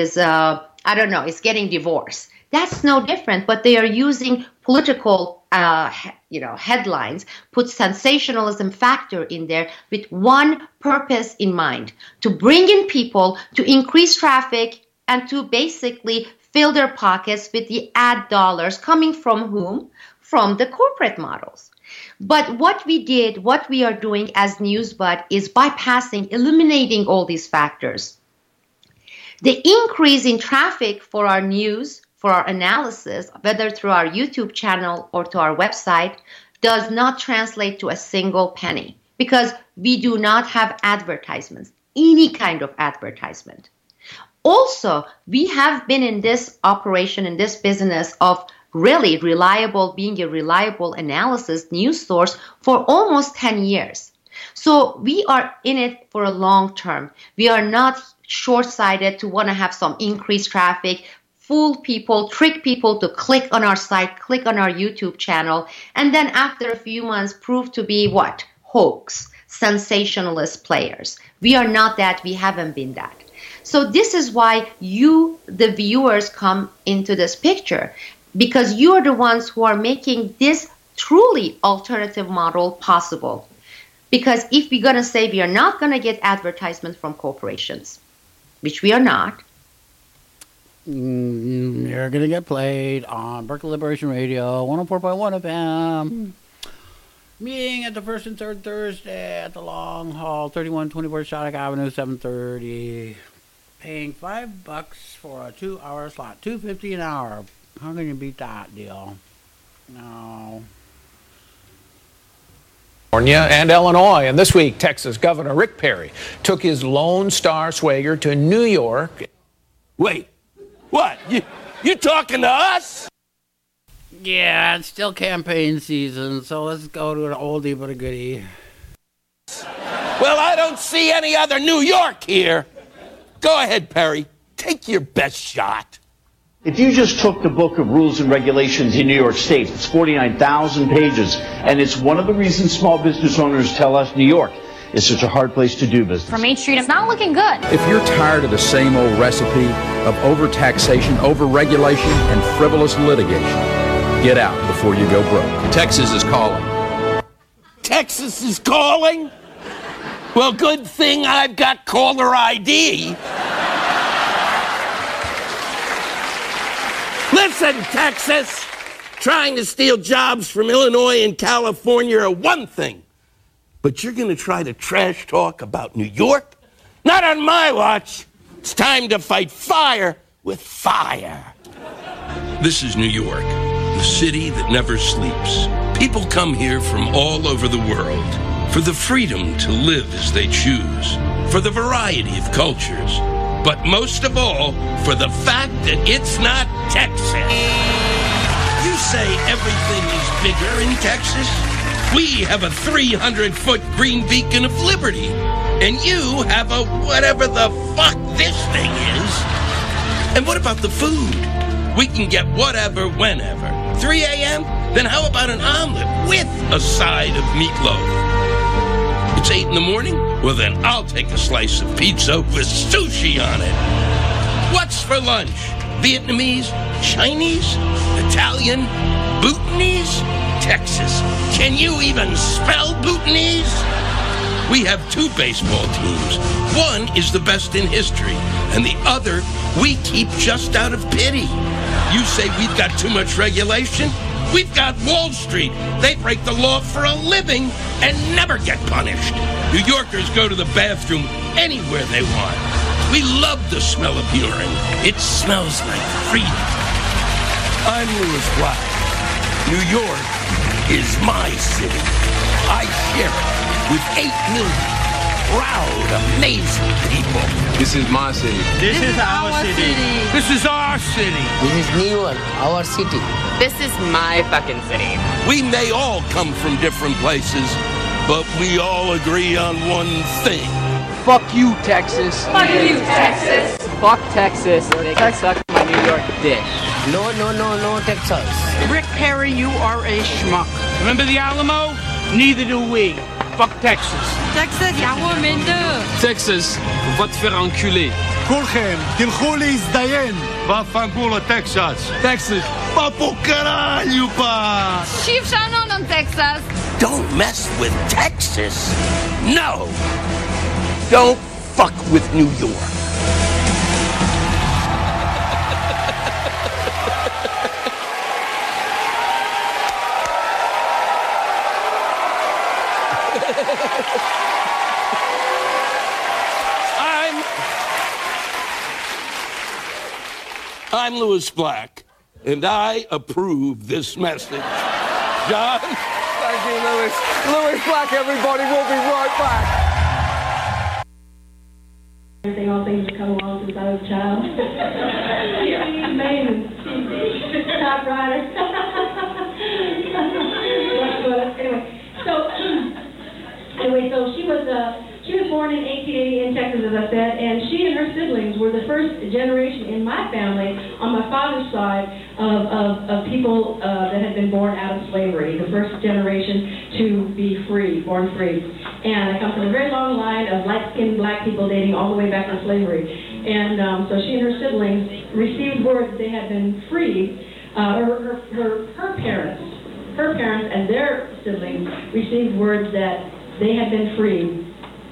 getting divorced. That's no different, but they are using political headlines, put sensationalism factor in there with one purpose in mind, to bring in people, to increase traffic, and to basically fill their pockets with the ad dollars coming from whom? From the corporate models. But what we are doing as NewsBud is bypassing, eliminating all these factors. The increase in traffic for our news, for our analysis, whether through our YouTube channel or to our website, does not translate to a single penny because we do not have advertisements, any kind of advertisement. Also, we have been in this operation, in this business of really being a reliable analysis news source for almost 10 years. So we are in it for a long term. We are not short-sighted to want to have some increased traffic, fool people, trick people to click on our site, click on our YouTube channel, and then after a few months prove to be what? Hoax, sensationalist players. We are not that. We haven't been that. So this is why you, the viewers, come into this picture, because you are the ones who are making this truly alternative model possible. Because if we're going to say we are not going to get advertisements from corporations, which we are not, you're going to get played on Berkeley Liberation Radio, 104.1 FM. Meeting at the first and third Thursday at the Long Hall, 3124 Shattuck Avenue, 7:30. Paying $5 for a 2-hour slot, $2.50 an hour. How can you beat that deal? No. California and Illinois. And this week, Texas Governor Rick Perry took his Lone Star swagger to New York. Wait, what? You talking to us? Yeah, it's still campaign season, so let's go to an oldie but a goodie. Well, I don't see any other New York here. Go ahead, Perry. Take your best shot. If you just took the book of rules and regulations in New York State, it's 49,000 pages, and it's one of the reasons small business owners tell us New York is such a hard place to do business. For Main Street, it's not looking good. If you're tired of the same old recipe of overtaxation, overregulation, and frivolous litigation, get out before you go broke. Texas is calling. Texas is calling? Well, good thing I've got caller ID. Listen, Texas, trying to steal jobs from Illinois and California are one thing, but you're going to try to trash talk about New York? Not on my watch. It's time to fight fire with fire. This is New York, the city that never sleeps. People come here from all over the world for the freedom to live as they choose, for the variety of cultures, but most of all, for the fact that it's not Texas. You say everything is bigger in Texas? We have a 300-foot green beacon of liberty, and you have a whatever the fuck this thing is. And what about the food? We can get whatever, whenever. 3 a.m.? Then how about an omelet with a side of meatloaf? It's 8 in the morning? Well, then I'll take a slice of pizza with sushi on it. What's for lunch? Vietnamese? Chinese? Italian? Bhutanese? Texas. Can you even spell Bhutanese? We have 2 baseball teams. One is the best in history, and the other we keep just out of pity. You say we've got too much regulation? We've got Wall Street. They break the law for a living and never get punished. New Yorkers go to the bathroom anywhere they want. We love the smell of urine. It smells like freedom. I'm Louis Black. New York is my city. I share it with 8 million proud, amazing people. This is my city. This is our city. This is our city. This is New York, our city. This is my fucking city. We may all come from different places, but we all agree on one thing. Fuck you, Texas. Fuck you, Texas. Fuck Texas. They can suck my New York dick. No, Texas. Rick Perry, you are a schmuck. Remember the Alamo? Neither do we. Fuck Texas. Texas, Texas, va te faire enculer. כולכם, תלכו להזדיין. Vaffanculo, Texas. Texas. Papo caralho, pá. Chief Shannon, Texas. Don't mess with Texas. No. Don't fuck with New York. I'm Louis Black, and I approve this message. John? Thank you, Louis. Louis Black, everybody. We'll be right back. Everything, all things have come along since I was a child. She's amazing. She's a typewriter. But anyway, so she was born in 1880 in Texas, as I said, and she and her siblings were the first generation in my family, on my father's side, of people that had been born out of slavery, the first generation to be free, born free. And I come from a very long line of light-skinned black people dating all the way back to slavery. And so she and her siblings received word that they had been freed. Her parents and their siblings received word that they had been freed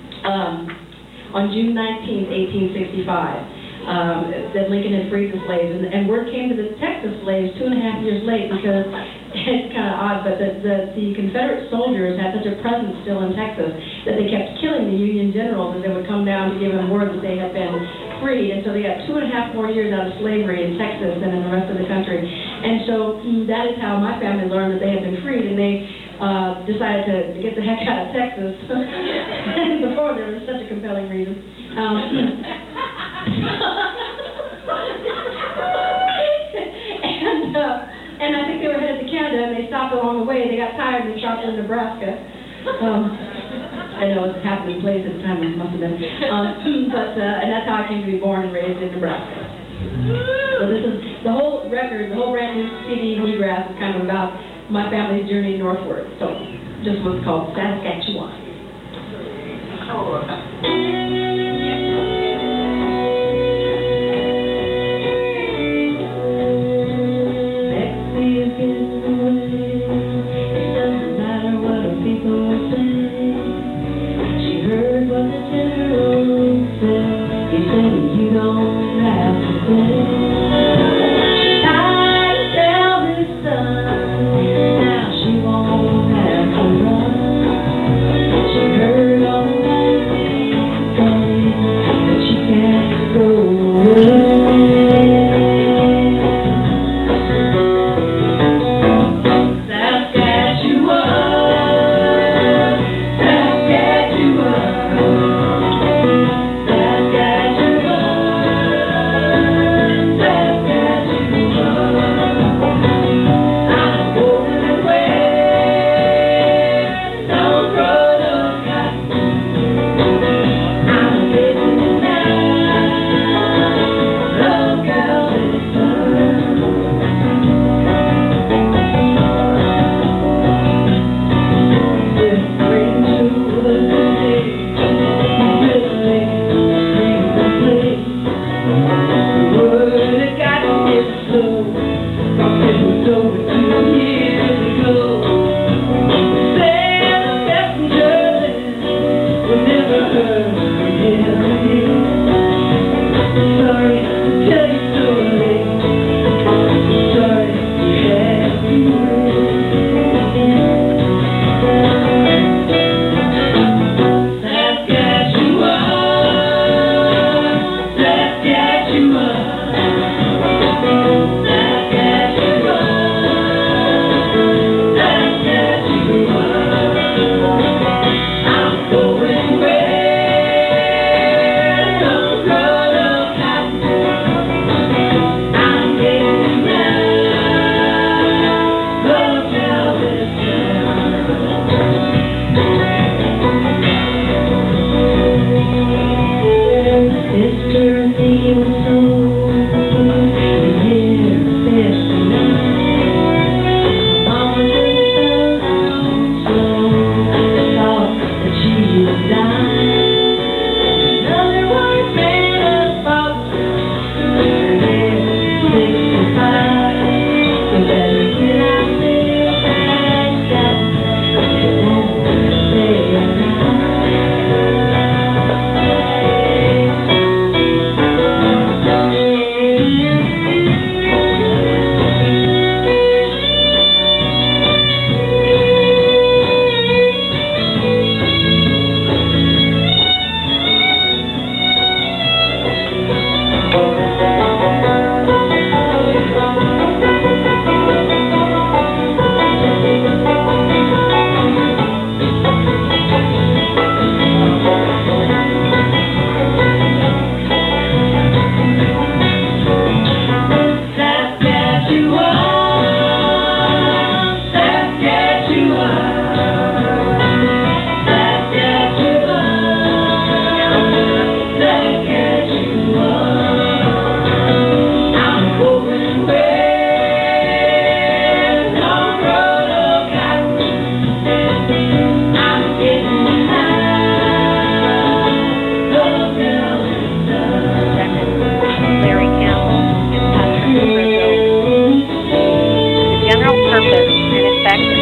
on June 19, 1865. That Lincoln had freed the slaves, and word came to the Texas slaves 2.5 years late, because it's kind of odd, but the Confederate soldiers had such a presence still in Texas that they kept killing the Union generals as they would come down to give them word that they had been freed, and so they got 2.5 more years out of slavery in Texas than in the rest of the country. And so that is how my family learned that they had been freed, and they decided to get the heck out of Texas before there was such a compelling reason. And I think they were headed to Canada, and they stopped along the way. They got tired and they stopped in Nebraska. I know it's a happening place at the time, it must have been. And that's how I came to be born and raised in Nebraska. So this is the whole record, the whole brand new CD, Bluegrass, is kind of about my family's journey northward. So this was called Saskatchewan. She heard all the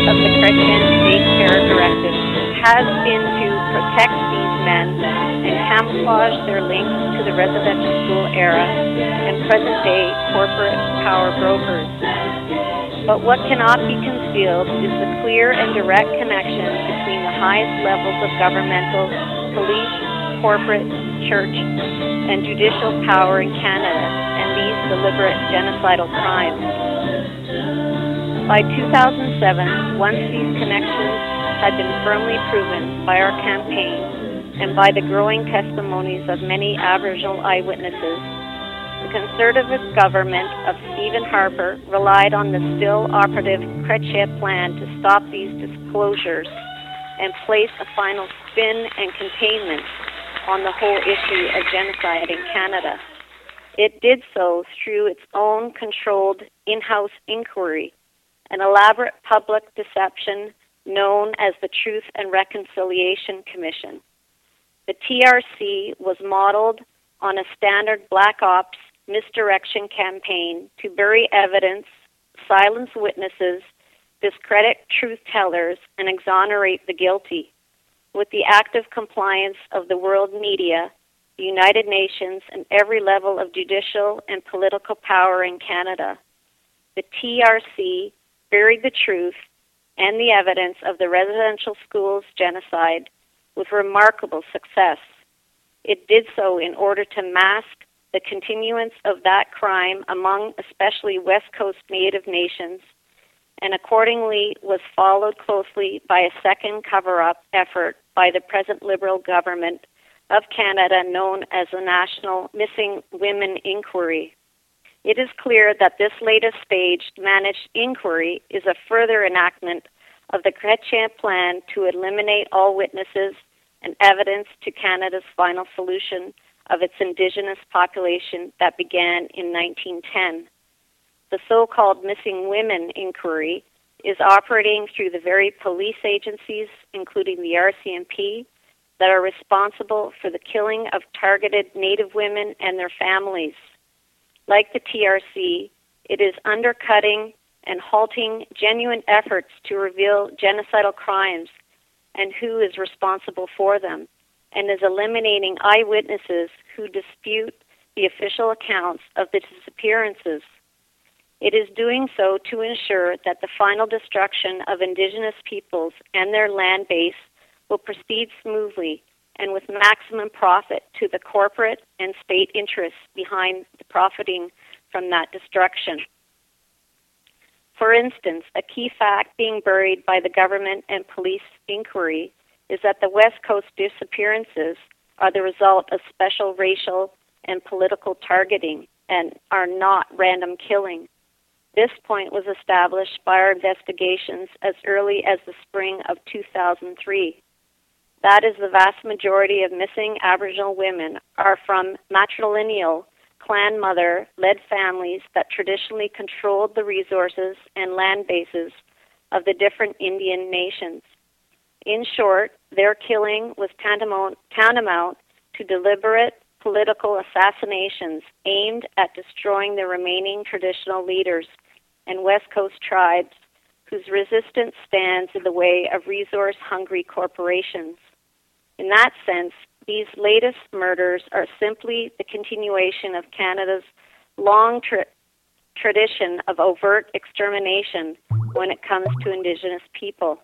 of the Chrétien State Terror Directive has been to protect these men and camouflage their links to the residential school era and present-day corporate power brokers. But what cannot be concealed is the clear and direct connection between the highest levels of governmental, police, corporate, church, and judicial power in Canada and these deliberate genocidal crimes. By 2007, once these connections had been firmly proven by our campaign and by the growing testimonies of many Aboriginal eyewitnesses, the Conservative government of Stephen Harper relied on the still operative Chrétien plan to stop these disclosures and place a final spin and containment on the whole issue of genocide in Canada. It did so through its own controlled in-house inquiry, an elaborate public deception known as the Truth and Reconciliation Commission. The TRC was modeled on a standard black ops misdirection campaign to bury evidence, silence witnesses, discredit truth tellers, and exonerate the guilty, with the active compliance of the world media, the United Nations, and every level of judicial and political power in Canada. The TRC buried the truth and the evidence of the residential schools genocide with remarkable success. It did so in order to mask the continuance of that crime among especially West Coast Native nations, and accordingly was followed closely by a second cover-up effort by the present Liberal government of Canada known as the National Missing Women Inquiry. It is clear that this latest staged managed inquiry is a further enactment of the Chrétien plan to eliminate all witnesses and evidence to Canada's final solution of its Indigenous population that began in 1910. The so-called Missing Women Inquiry is operating through the very police agencies, including the RCMP, that are responsible for the killing of targeted Native women and their families. Like the TRC, it is undercutting and halting genuine efforts to reveal genocidal crimes and who is responsible for them, and is eliminating eyewitnesses who dispute the official accounts of the disappearances. It is doing so to ensure that the final destruction of Indigenous peoples and their land base will proceed smoothly and with maximum profit to the corporate and state interests behind the profiting from that destruction. For instance, a key fact being buried by the government and police inquiry is that the West Coast disappearances are the result of special racial and political targeting and are not random killing. This point was established by our investigations as early as the spring of 2003. That is, the vast majority of missing Aboriginal women are from matrilineal, clan mother-led families that traditionally controlled the resources and land bases of the different Indian nations. In short, their killing was tantamount to deliberate political assassinations aimed at destroying the remaining traditional leaders and West Coast tribes whose resistance stands in the way of resource-hungry corporations. In that sense, these latest murders are simply the continuation of Canada's long tradition of overt extermination when it comes to Indigenous people.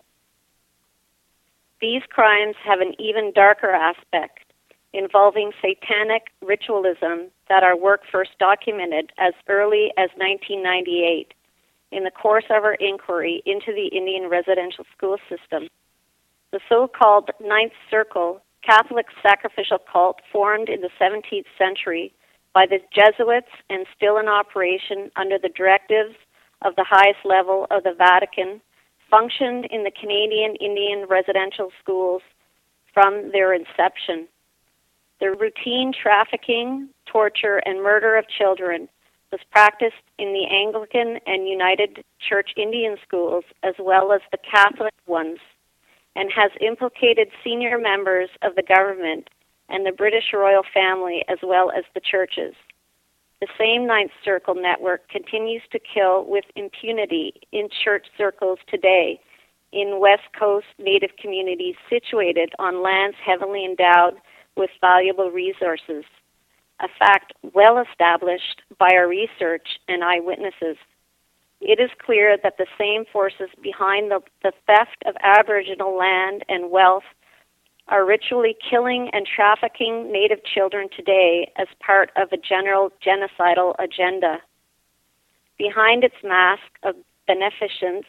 These crimes have an even darker aspect, involving satanic ritualism that our work first documented as early as 1998 in the course of our inquiry into the Indian residential school system. The so-called Ninth Circle Catholic sacrificial cult formed in the 17th century by the Jesuits and still in operation under the directives of the highest level of the Vatican functioned in the Canadian Indian residential schools from their inception. The routine trafficking, torture, and murder of children was practiced in the Anglican and United Church Indian schools as well as the Catholic ones, and has implicated senior members of the government and the British royal family as well as the churches. The same Ninth Circle network continues to kill with impunity in church circles today, in West Coast Native communities situated on lands heavily endowed with valuable resources, a fact well established by our research and eyewitnesses. It is clear that the same forces behind the theft of Aboriginal land and wealth are ritually killing and trafficking Native children today as part of a general genocidal agenda. Behind its mask of beneficence,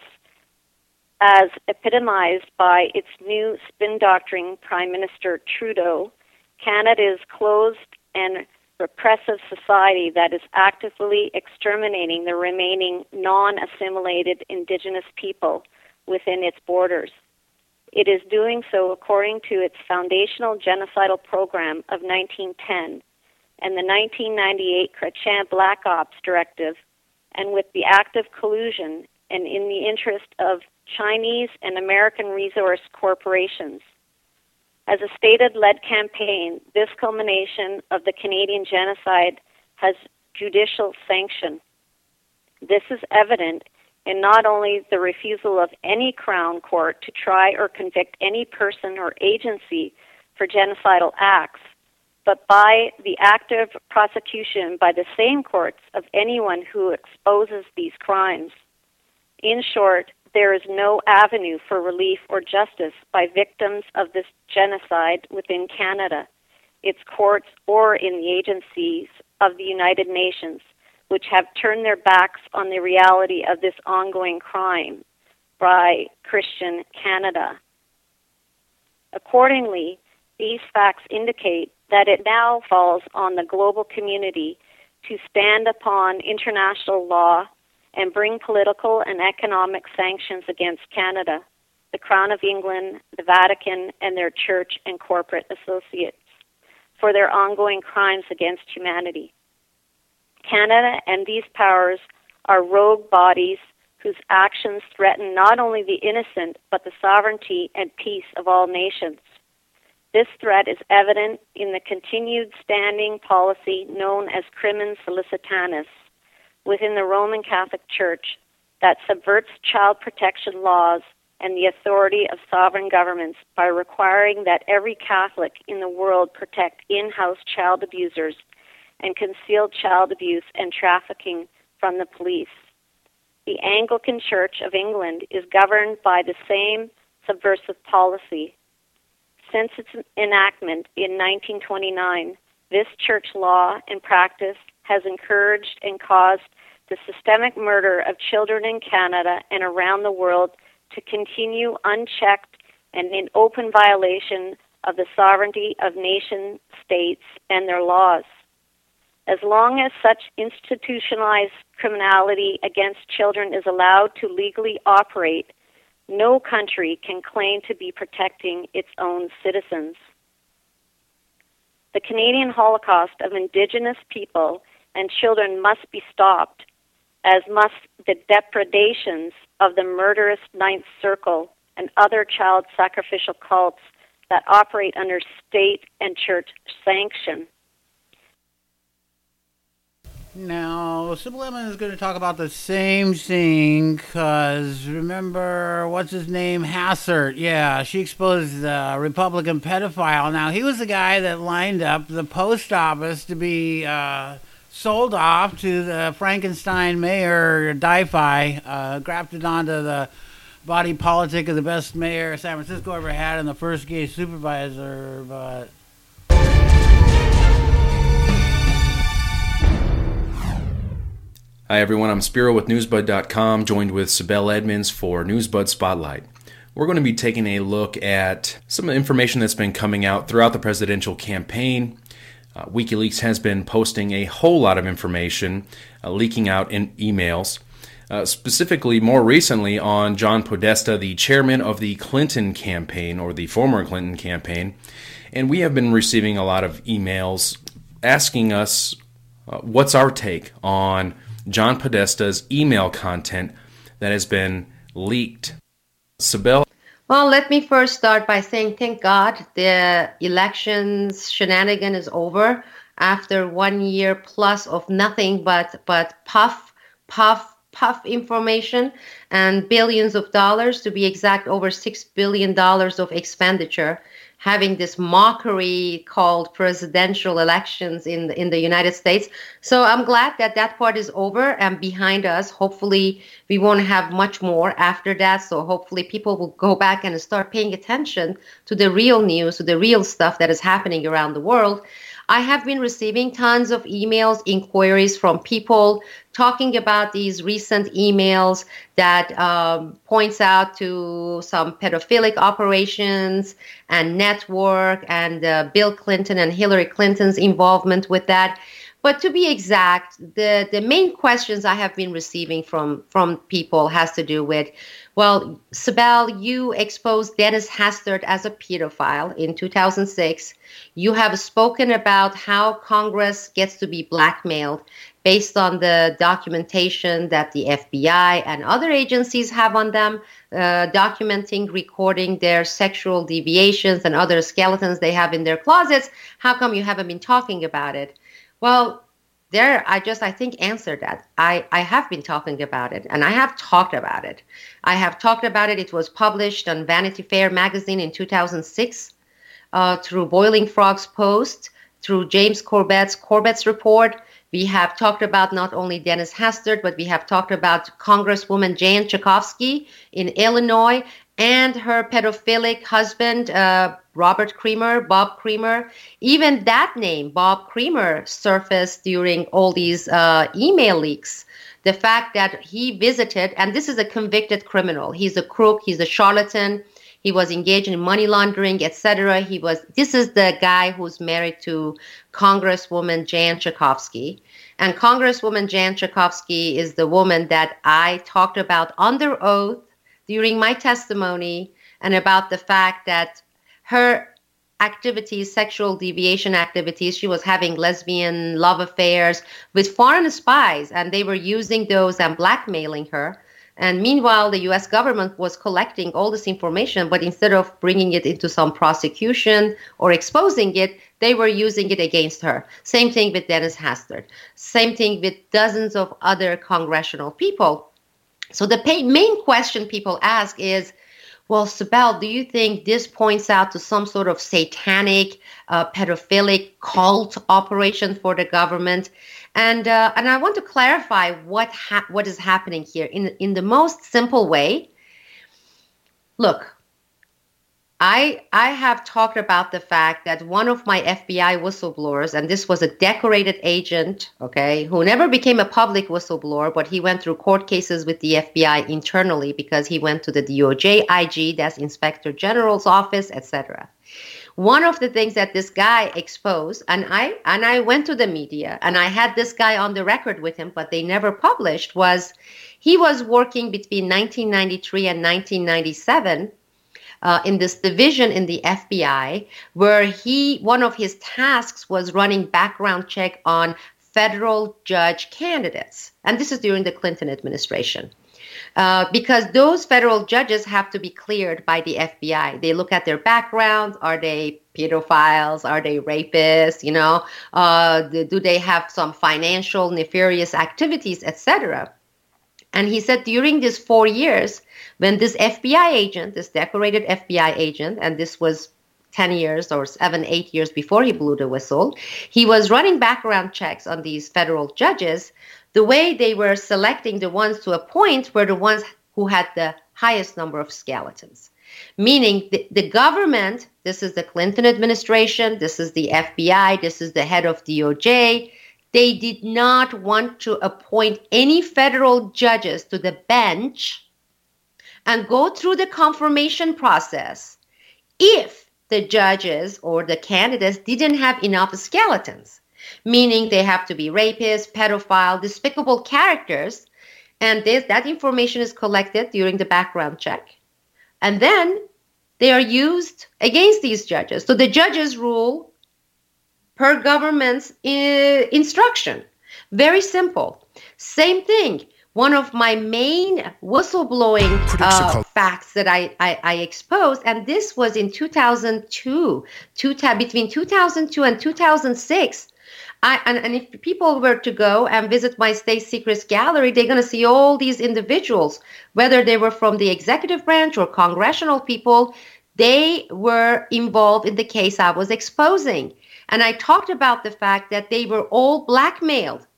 as epitomized by its new spin-doctoring Prime Minister Trudeau, Canada's closed and repressive society that is actively exterminating the remaining non-assimilated Indigenous people within its borders. It is doing so according to its foundational genocidal program of 1910 and the 1998 Chrétien Black Ops Directive, and with the active collusion and in the interest of Chinese and American resource corporations. As a state-led campaign, this culmination of the Canadian genocide has judicial sanction. This is evident in not only the refusal of any Crown court to try or convict any person or agency for genocidal acts, but by the active prosecution by the same courts of anyone who exposes these crimes. In short, there is no avenue for relief or justice by victims of this genocide within Canada, its courts, or in the agencies of the United Nations, which have turned their backs on the reality of this ongoing crime by Christian Canada. Accordingly, these facts indicate that it now falls on the global community to stand upon international law and bring political and economic sanctions against Canada, the Crown of England, the Vatican, and their church and corporate associates for their ongoing crimes against humanity. Canada and these powers are rogue bodies whose actions threaten not only the innocent, but the sovereignty and peace of all nations. This threat is evident in the continued standing policy known as Crimen Solicitanis within the Roman Catholic Church that subverts child protection laws and the authority of sovereign governments by requiring that every Catholic in the world protect in-house child abusers and conceal child abuse and trafficking from the police. The Anglican Church of England is governed by the same subversive policy. Since its enactment in 1929, this church law and practice has encouraged and caused the systemic murder of children in Canada and around the world to continue unchecked and in open violation of the sovereignty of nation states and their laws. As long as such institutionalized criminality against children is allowed to legally operate, no country can claim to be protecting its own citizens. The Canadian Holocaust of Indigenous people and children must be stopped, as must the depredations of the murderous Ninth Circle and other child sacrificial cults that operate under state and church sanction. Now, Sybil Edmonds is going to talk about the same thing, because remember, what's his name? Hassert. Yeah, she exposed the Republican pedophile. Now, he was the guy that lined up the post office to be sold off to the Frankenstein mayor, Di-Fi, grafted onto the body politic of the best mayor San Francisco ever had and the first gay supervisor, but... Hi everyone, I'm Spiro with NewsBud.com, joined with Sybil Edmonds for NewsBud Spotlight. We're going to be taking a look at some of the information that's been coming out throughout the presidential campaign. WikiLeaks has been posting a whole lot of information, leaking out in emails, specifically more recently on John Podesta, the chairman of the Clinton campaign, or the former Clinton campaign, and we have been receiving a lot of emails asking us what's our take on John Podesta's email content that has been leaked. Sybil? Well, let me first start by saying thank God the elections shenanigan is over after 1 year plus of nothing but puff, puff information and billions of dollars, to be exact, over $6 billion of expenditure, having this mockery called presidential elections in the United States. So I'm glad that that part is over and behind us. Hopefully we won't have much more after that. So hopefully people will go back and start paying attention to the real news, to the real stuff that is happening around the world. I have been receiving tons of emails, inquiries from people talking about these recent emails that points out to some pedophilic operations and network and Bill Clinton and Hillary Clinton's involvement with that. But to be exact, the main questions I have been receiving from people has to do with, well, Sibel, you exposed Dennis Hastert as a pedophile in 2006. You have spoken about how Congress gets to be blackmailed based on the documentation that the FBI and other agencies have on them, documenting, recording their sexual deviations and other skeletons they have in their closets. How come you haven't been talking about it? Well, I think answered that. I have been talking about it, and I have talked about it. I have talked about it. It was published on Vanity Fair magazine in 2006 through Boiling Frogs Post, through James Corbett's report. We have talked about not only Dennis Hastert, but we have talked about Congresswoman Jan Schakowsky in Illinois and her pedophilic husband, Bob Creamer. Even that name, Bob Creamer, surfaced during all these email leaks. The fact that he visited, and this is a convicted criminal. He's a crook. He's a charlatan. He was engaged in money laundering, etc. This is the guy who's married to Congresswoman Jan Schakowsky. And Congresswoman Jan Schakowsky is the woman that I talked about under oath during my testimony, and about the fact that her activities, sexual deviation activities, she was having lesbian love affairs with foreign spies, and they were using those and blackmailing her. And meanwhile, the U.S. government was collecting all this information, but instead of bringing it into some prosecution or exposing it, they were using it against her. Same thing with Dennis Hastert. Same thing with dozens of other congressional people. So the main question people ask is, well, Sibel, do you think this points out to some sort of satanic, pedophilic cult operation for the government? And I want to clarify what is happening here in the most simple way. Look, I have talked about the fact that one of my FBI whistleblowers, and this was a decorated agent, okay, who never became a public whistleblower, but he went through court cases with the FBI internally because he went to the DOJ, IG, that's Inspector General's office, etc. One of the things that this guy exposed, and I went to the media, and I had this guy on the record with him, but they never published, was he was working between 1993 and 1997 in this division in the FBI, where one of his tasks was running background check on federal judge candidates. And this is during the Clinton administration. Because those federal judges have to be cleared by the FBI. They look at their background. Are they pedophiles? Are they rapists? Do they have some financial nefarious activities, etc.? And he said during these 4 years, when this FBI agent, this decorated FBI agent, and this was 10 years or 7-8 years before he blew the whistle, he was running background checks on these federal judges. The way they were selecting the ones to appoint were the ones who had the highest number of skeletons. Meaning the government, this is the Clinton administration, this is the FBI, this is the head of DOJ, they did not want to appoint any federal judges to the bench and go through the confirmation process if the judges or the candidates didn't have enough skeletons. Meaning they have to be rapists, pedophile, despicable characters, and that information is collected during the background check. And then they are used against these judges. So the judges rule per government's instruction. Very simple. Same thing. One of my main whistleblowing facts that I exposed, and this was in 2002, between 2002 and 2006, And if people were to go and visit my State Secrets Gallery, they're going to see all these individuals, whether they were from the executive branch or congressional people, they were involved in the case I was exposing. And I talked about the fact that they were all blackmailed.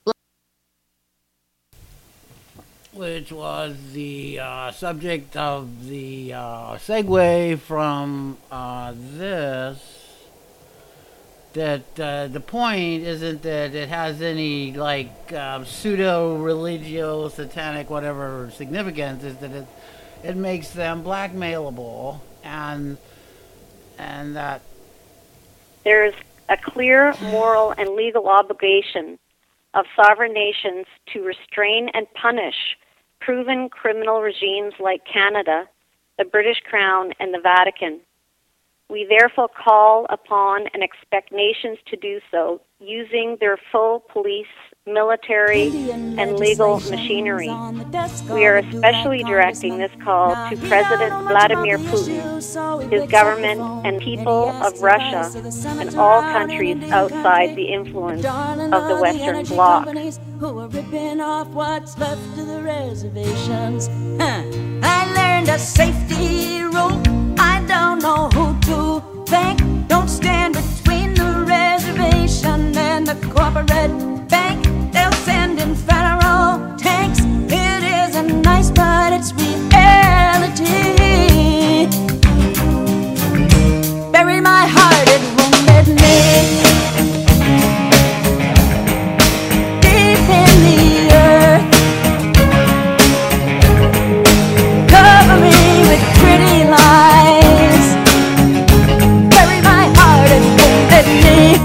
Which was the subject of the segue from this. That the point isn't that it has any like pseudo-religio, satanic, whatever significance, is that it makes them blackmailable, and that there's a clear moral and legal obligation of sovereign nations to restrain and punish proven criminal regimes like Canada, the British Crown, and the Vatican. We therefore call upon and expect nations to do so using their full police, military, and legal machinery. We are especially directing this call to President Vladimir Putin, his government, and people of Russia, and all countries outside the influence of the Western Bloc. Who are ripping off what's left of the reservations. I learned a safety rule. I don't know who to thank. Don't stand between the reservation and the corporate bank. They'll send in federal tanks. It isn't nice, but it's reality. Bury my heart, it wounded me. Deep in the earth. Cover me with pretty lies. Bury my heart, it wounded me.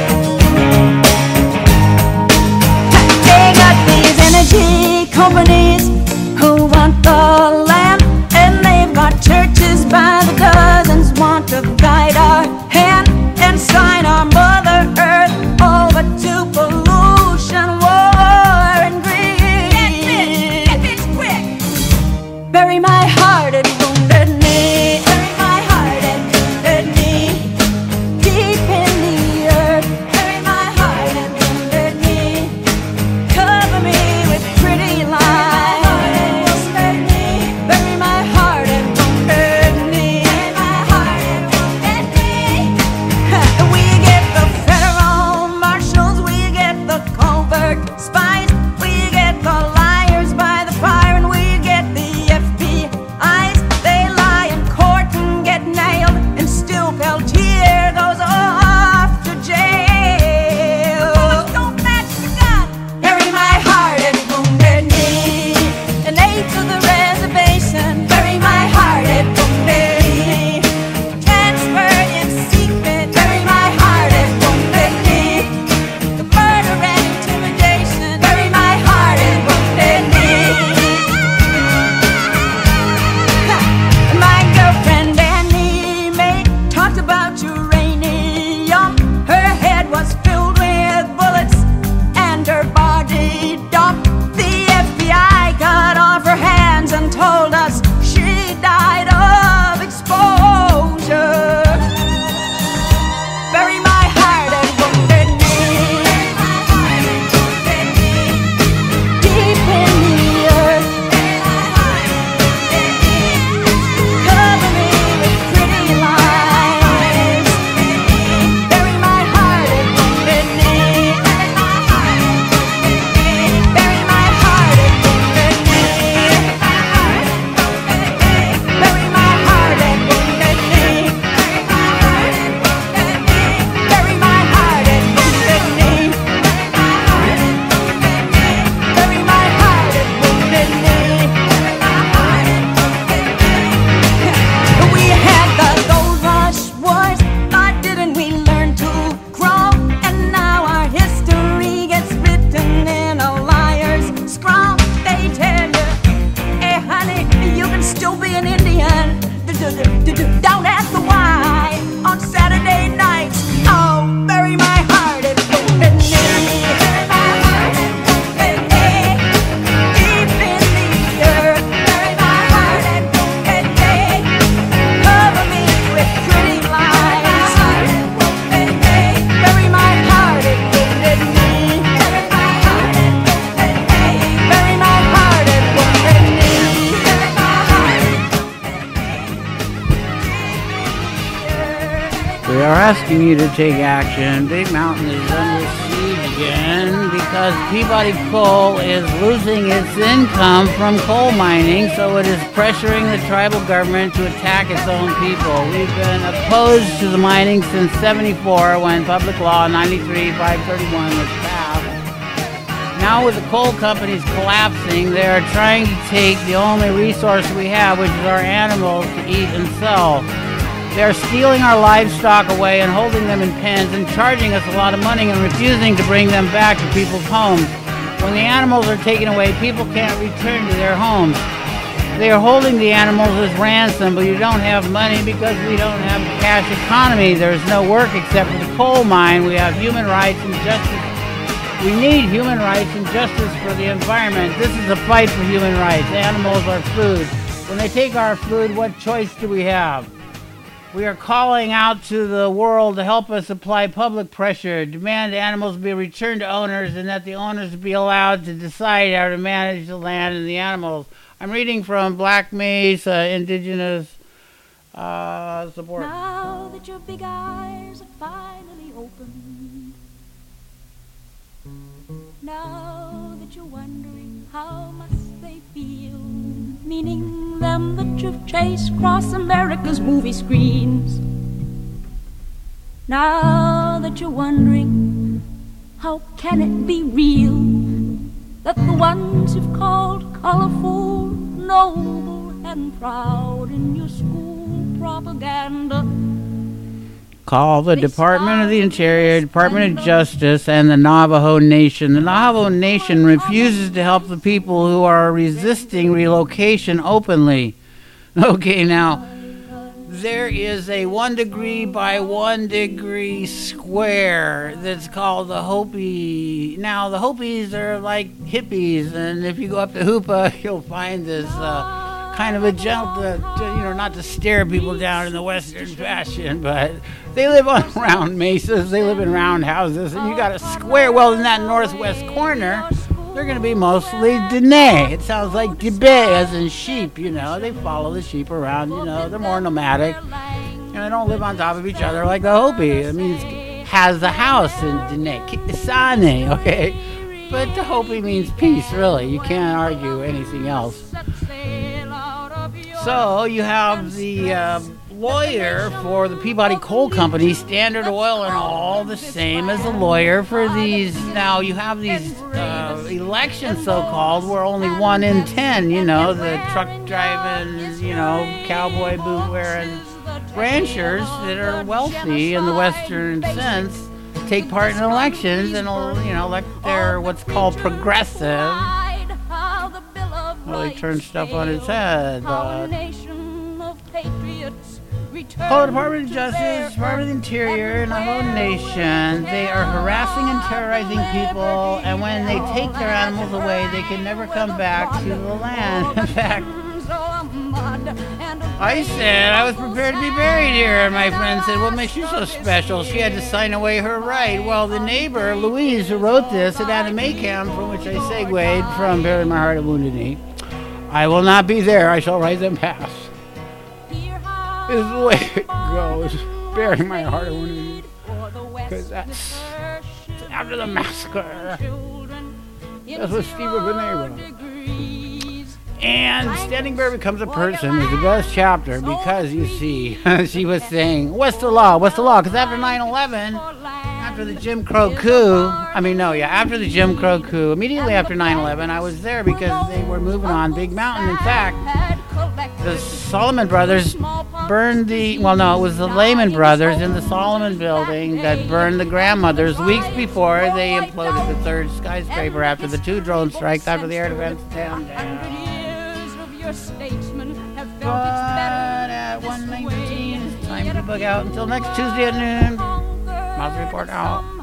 They got these energy companies who want the land, and they've got churches by the dozens want to guide our hand and sign our Mother Earth over to pollution, war, and greed. Get this quick. Bury my heart, it wounded me. Bury my heart, it wounded me. Deep in the earth. Bury my heart, it wounded me. Cover me with pretty lies. Bury my heart, it wounded me. Bury my heart, it wounded me. We get the federal marshals, we get the covert spies, we get the liars by the fire, and we get the FBI's. They lie in court. we are asking you to take action. Big Mountain is under siege again because Peabody Coal is losing its income from coal mining, so it is pressuring the tribal government to attack its own people. We've been opposed to the mining since 74 when Public Law 93-531 was passed. Now with the coal companies collapsing, they are trying to take the only resource we have, which is our animals, to eat and sell. They are stealing our livestock away and holding them in pens and charging us a lot of money and refusing to bring them back to people's homes. When the animals are taken away, people can't return to their homes. They are holding the animals as ransom, but you don't have money because we don't have a cash economy. There's no work except for the coal mine. We have human rights and justice. We need human rights and justice for the environment. This is a fight for human rights. Animals are food. When they take our food, what choice do we have? We are calling out to the world to help us apply public pressure, demand animals be returned to owners, and that the owners be allowed to decide how to manage the land and the animals. I'm reading from Black Mesa Indigenous Support. Now that your big eyes are finally open, now that you're wondering how must they feel, meaning them that you've chased across America's movie screens. Now that you're wondering how can it be real that the ones you've called colorful, noble and proud in your school propaganda call the Department of the Interior, Department of Justice, and the Navajo Nation. The Navajo Nation refuses to help the people who are resisting relocation openly. Okay, now, there is a 1 degree by 1 degree square that's called the Hopi. Now, the Hopis are like hippies, and if you go up to Hoopa, you'll find this kind of a gentle, not to stare people down in the Western fashion, but they live on round mesas, they live in round houses, and you got a square. Well, in that northwest corner, they're going to be mostly Dene. It sounds like Debe, as in sheep, They follow the sheep around, They're more nomadic. They don't live on top of each other like the Hopi. It means has a house in Dene, Kisane, okay? But the Hopi means peace, really. You can't argue anything else. So you have the lawyer for the Peabody Coal Company, Standard Oil and all, the same as a lawyer for these. Now you have these elections, so-called, where only 1 in 10, the truck driving, cowboy boot wearing ranchers that are wealthy in the Western sense take part in elections and elect their what's called progressive. Well, he turned stuff on its head. Department of Justice, Department of the Interior, Navajo Nation, they are harassing and terrorizing people, and when they take their animals away, they can never come back to the land. In fact, I said I was prepared to be buried here, and my friend said, what makes you so special? She had to sign away her right. Well, the neighbor, Louise, who wrote this at Anamaycam, from which I segued from Bury My Heart at Wounded Knee, I will not be there. I shall write them pass. This is the way it goes. Bury My Heart at Wounded Knee. Because that's after the massacre. That's what Steve Benet wrote. And Standing Bear Becomes a Person is the best chapter because, you see, she was saying, what's the law? What's the law? Because after 9/11, after the Jim Crow coup, after the Jim Crow coup, immediately after 9/11, I was there because they were moving on Big Mountain. In fact, the Solomon brothers burned it was the Lehman brothers in the Solomon building that burned the grandmothers weeks before they imploded the third skyscraper after the 2 drone strikes after the air defense down. But at 1:19, it's time to bug out. Until next Tuesday at noon, Mouse Report out.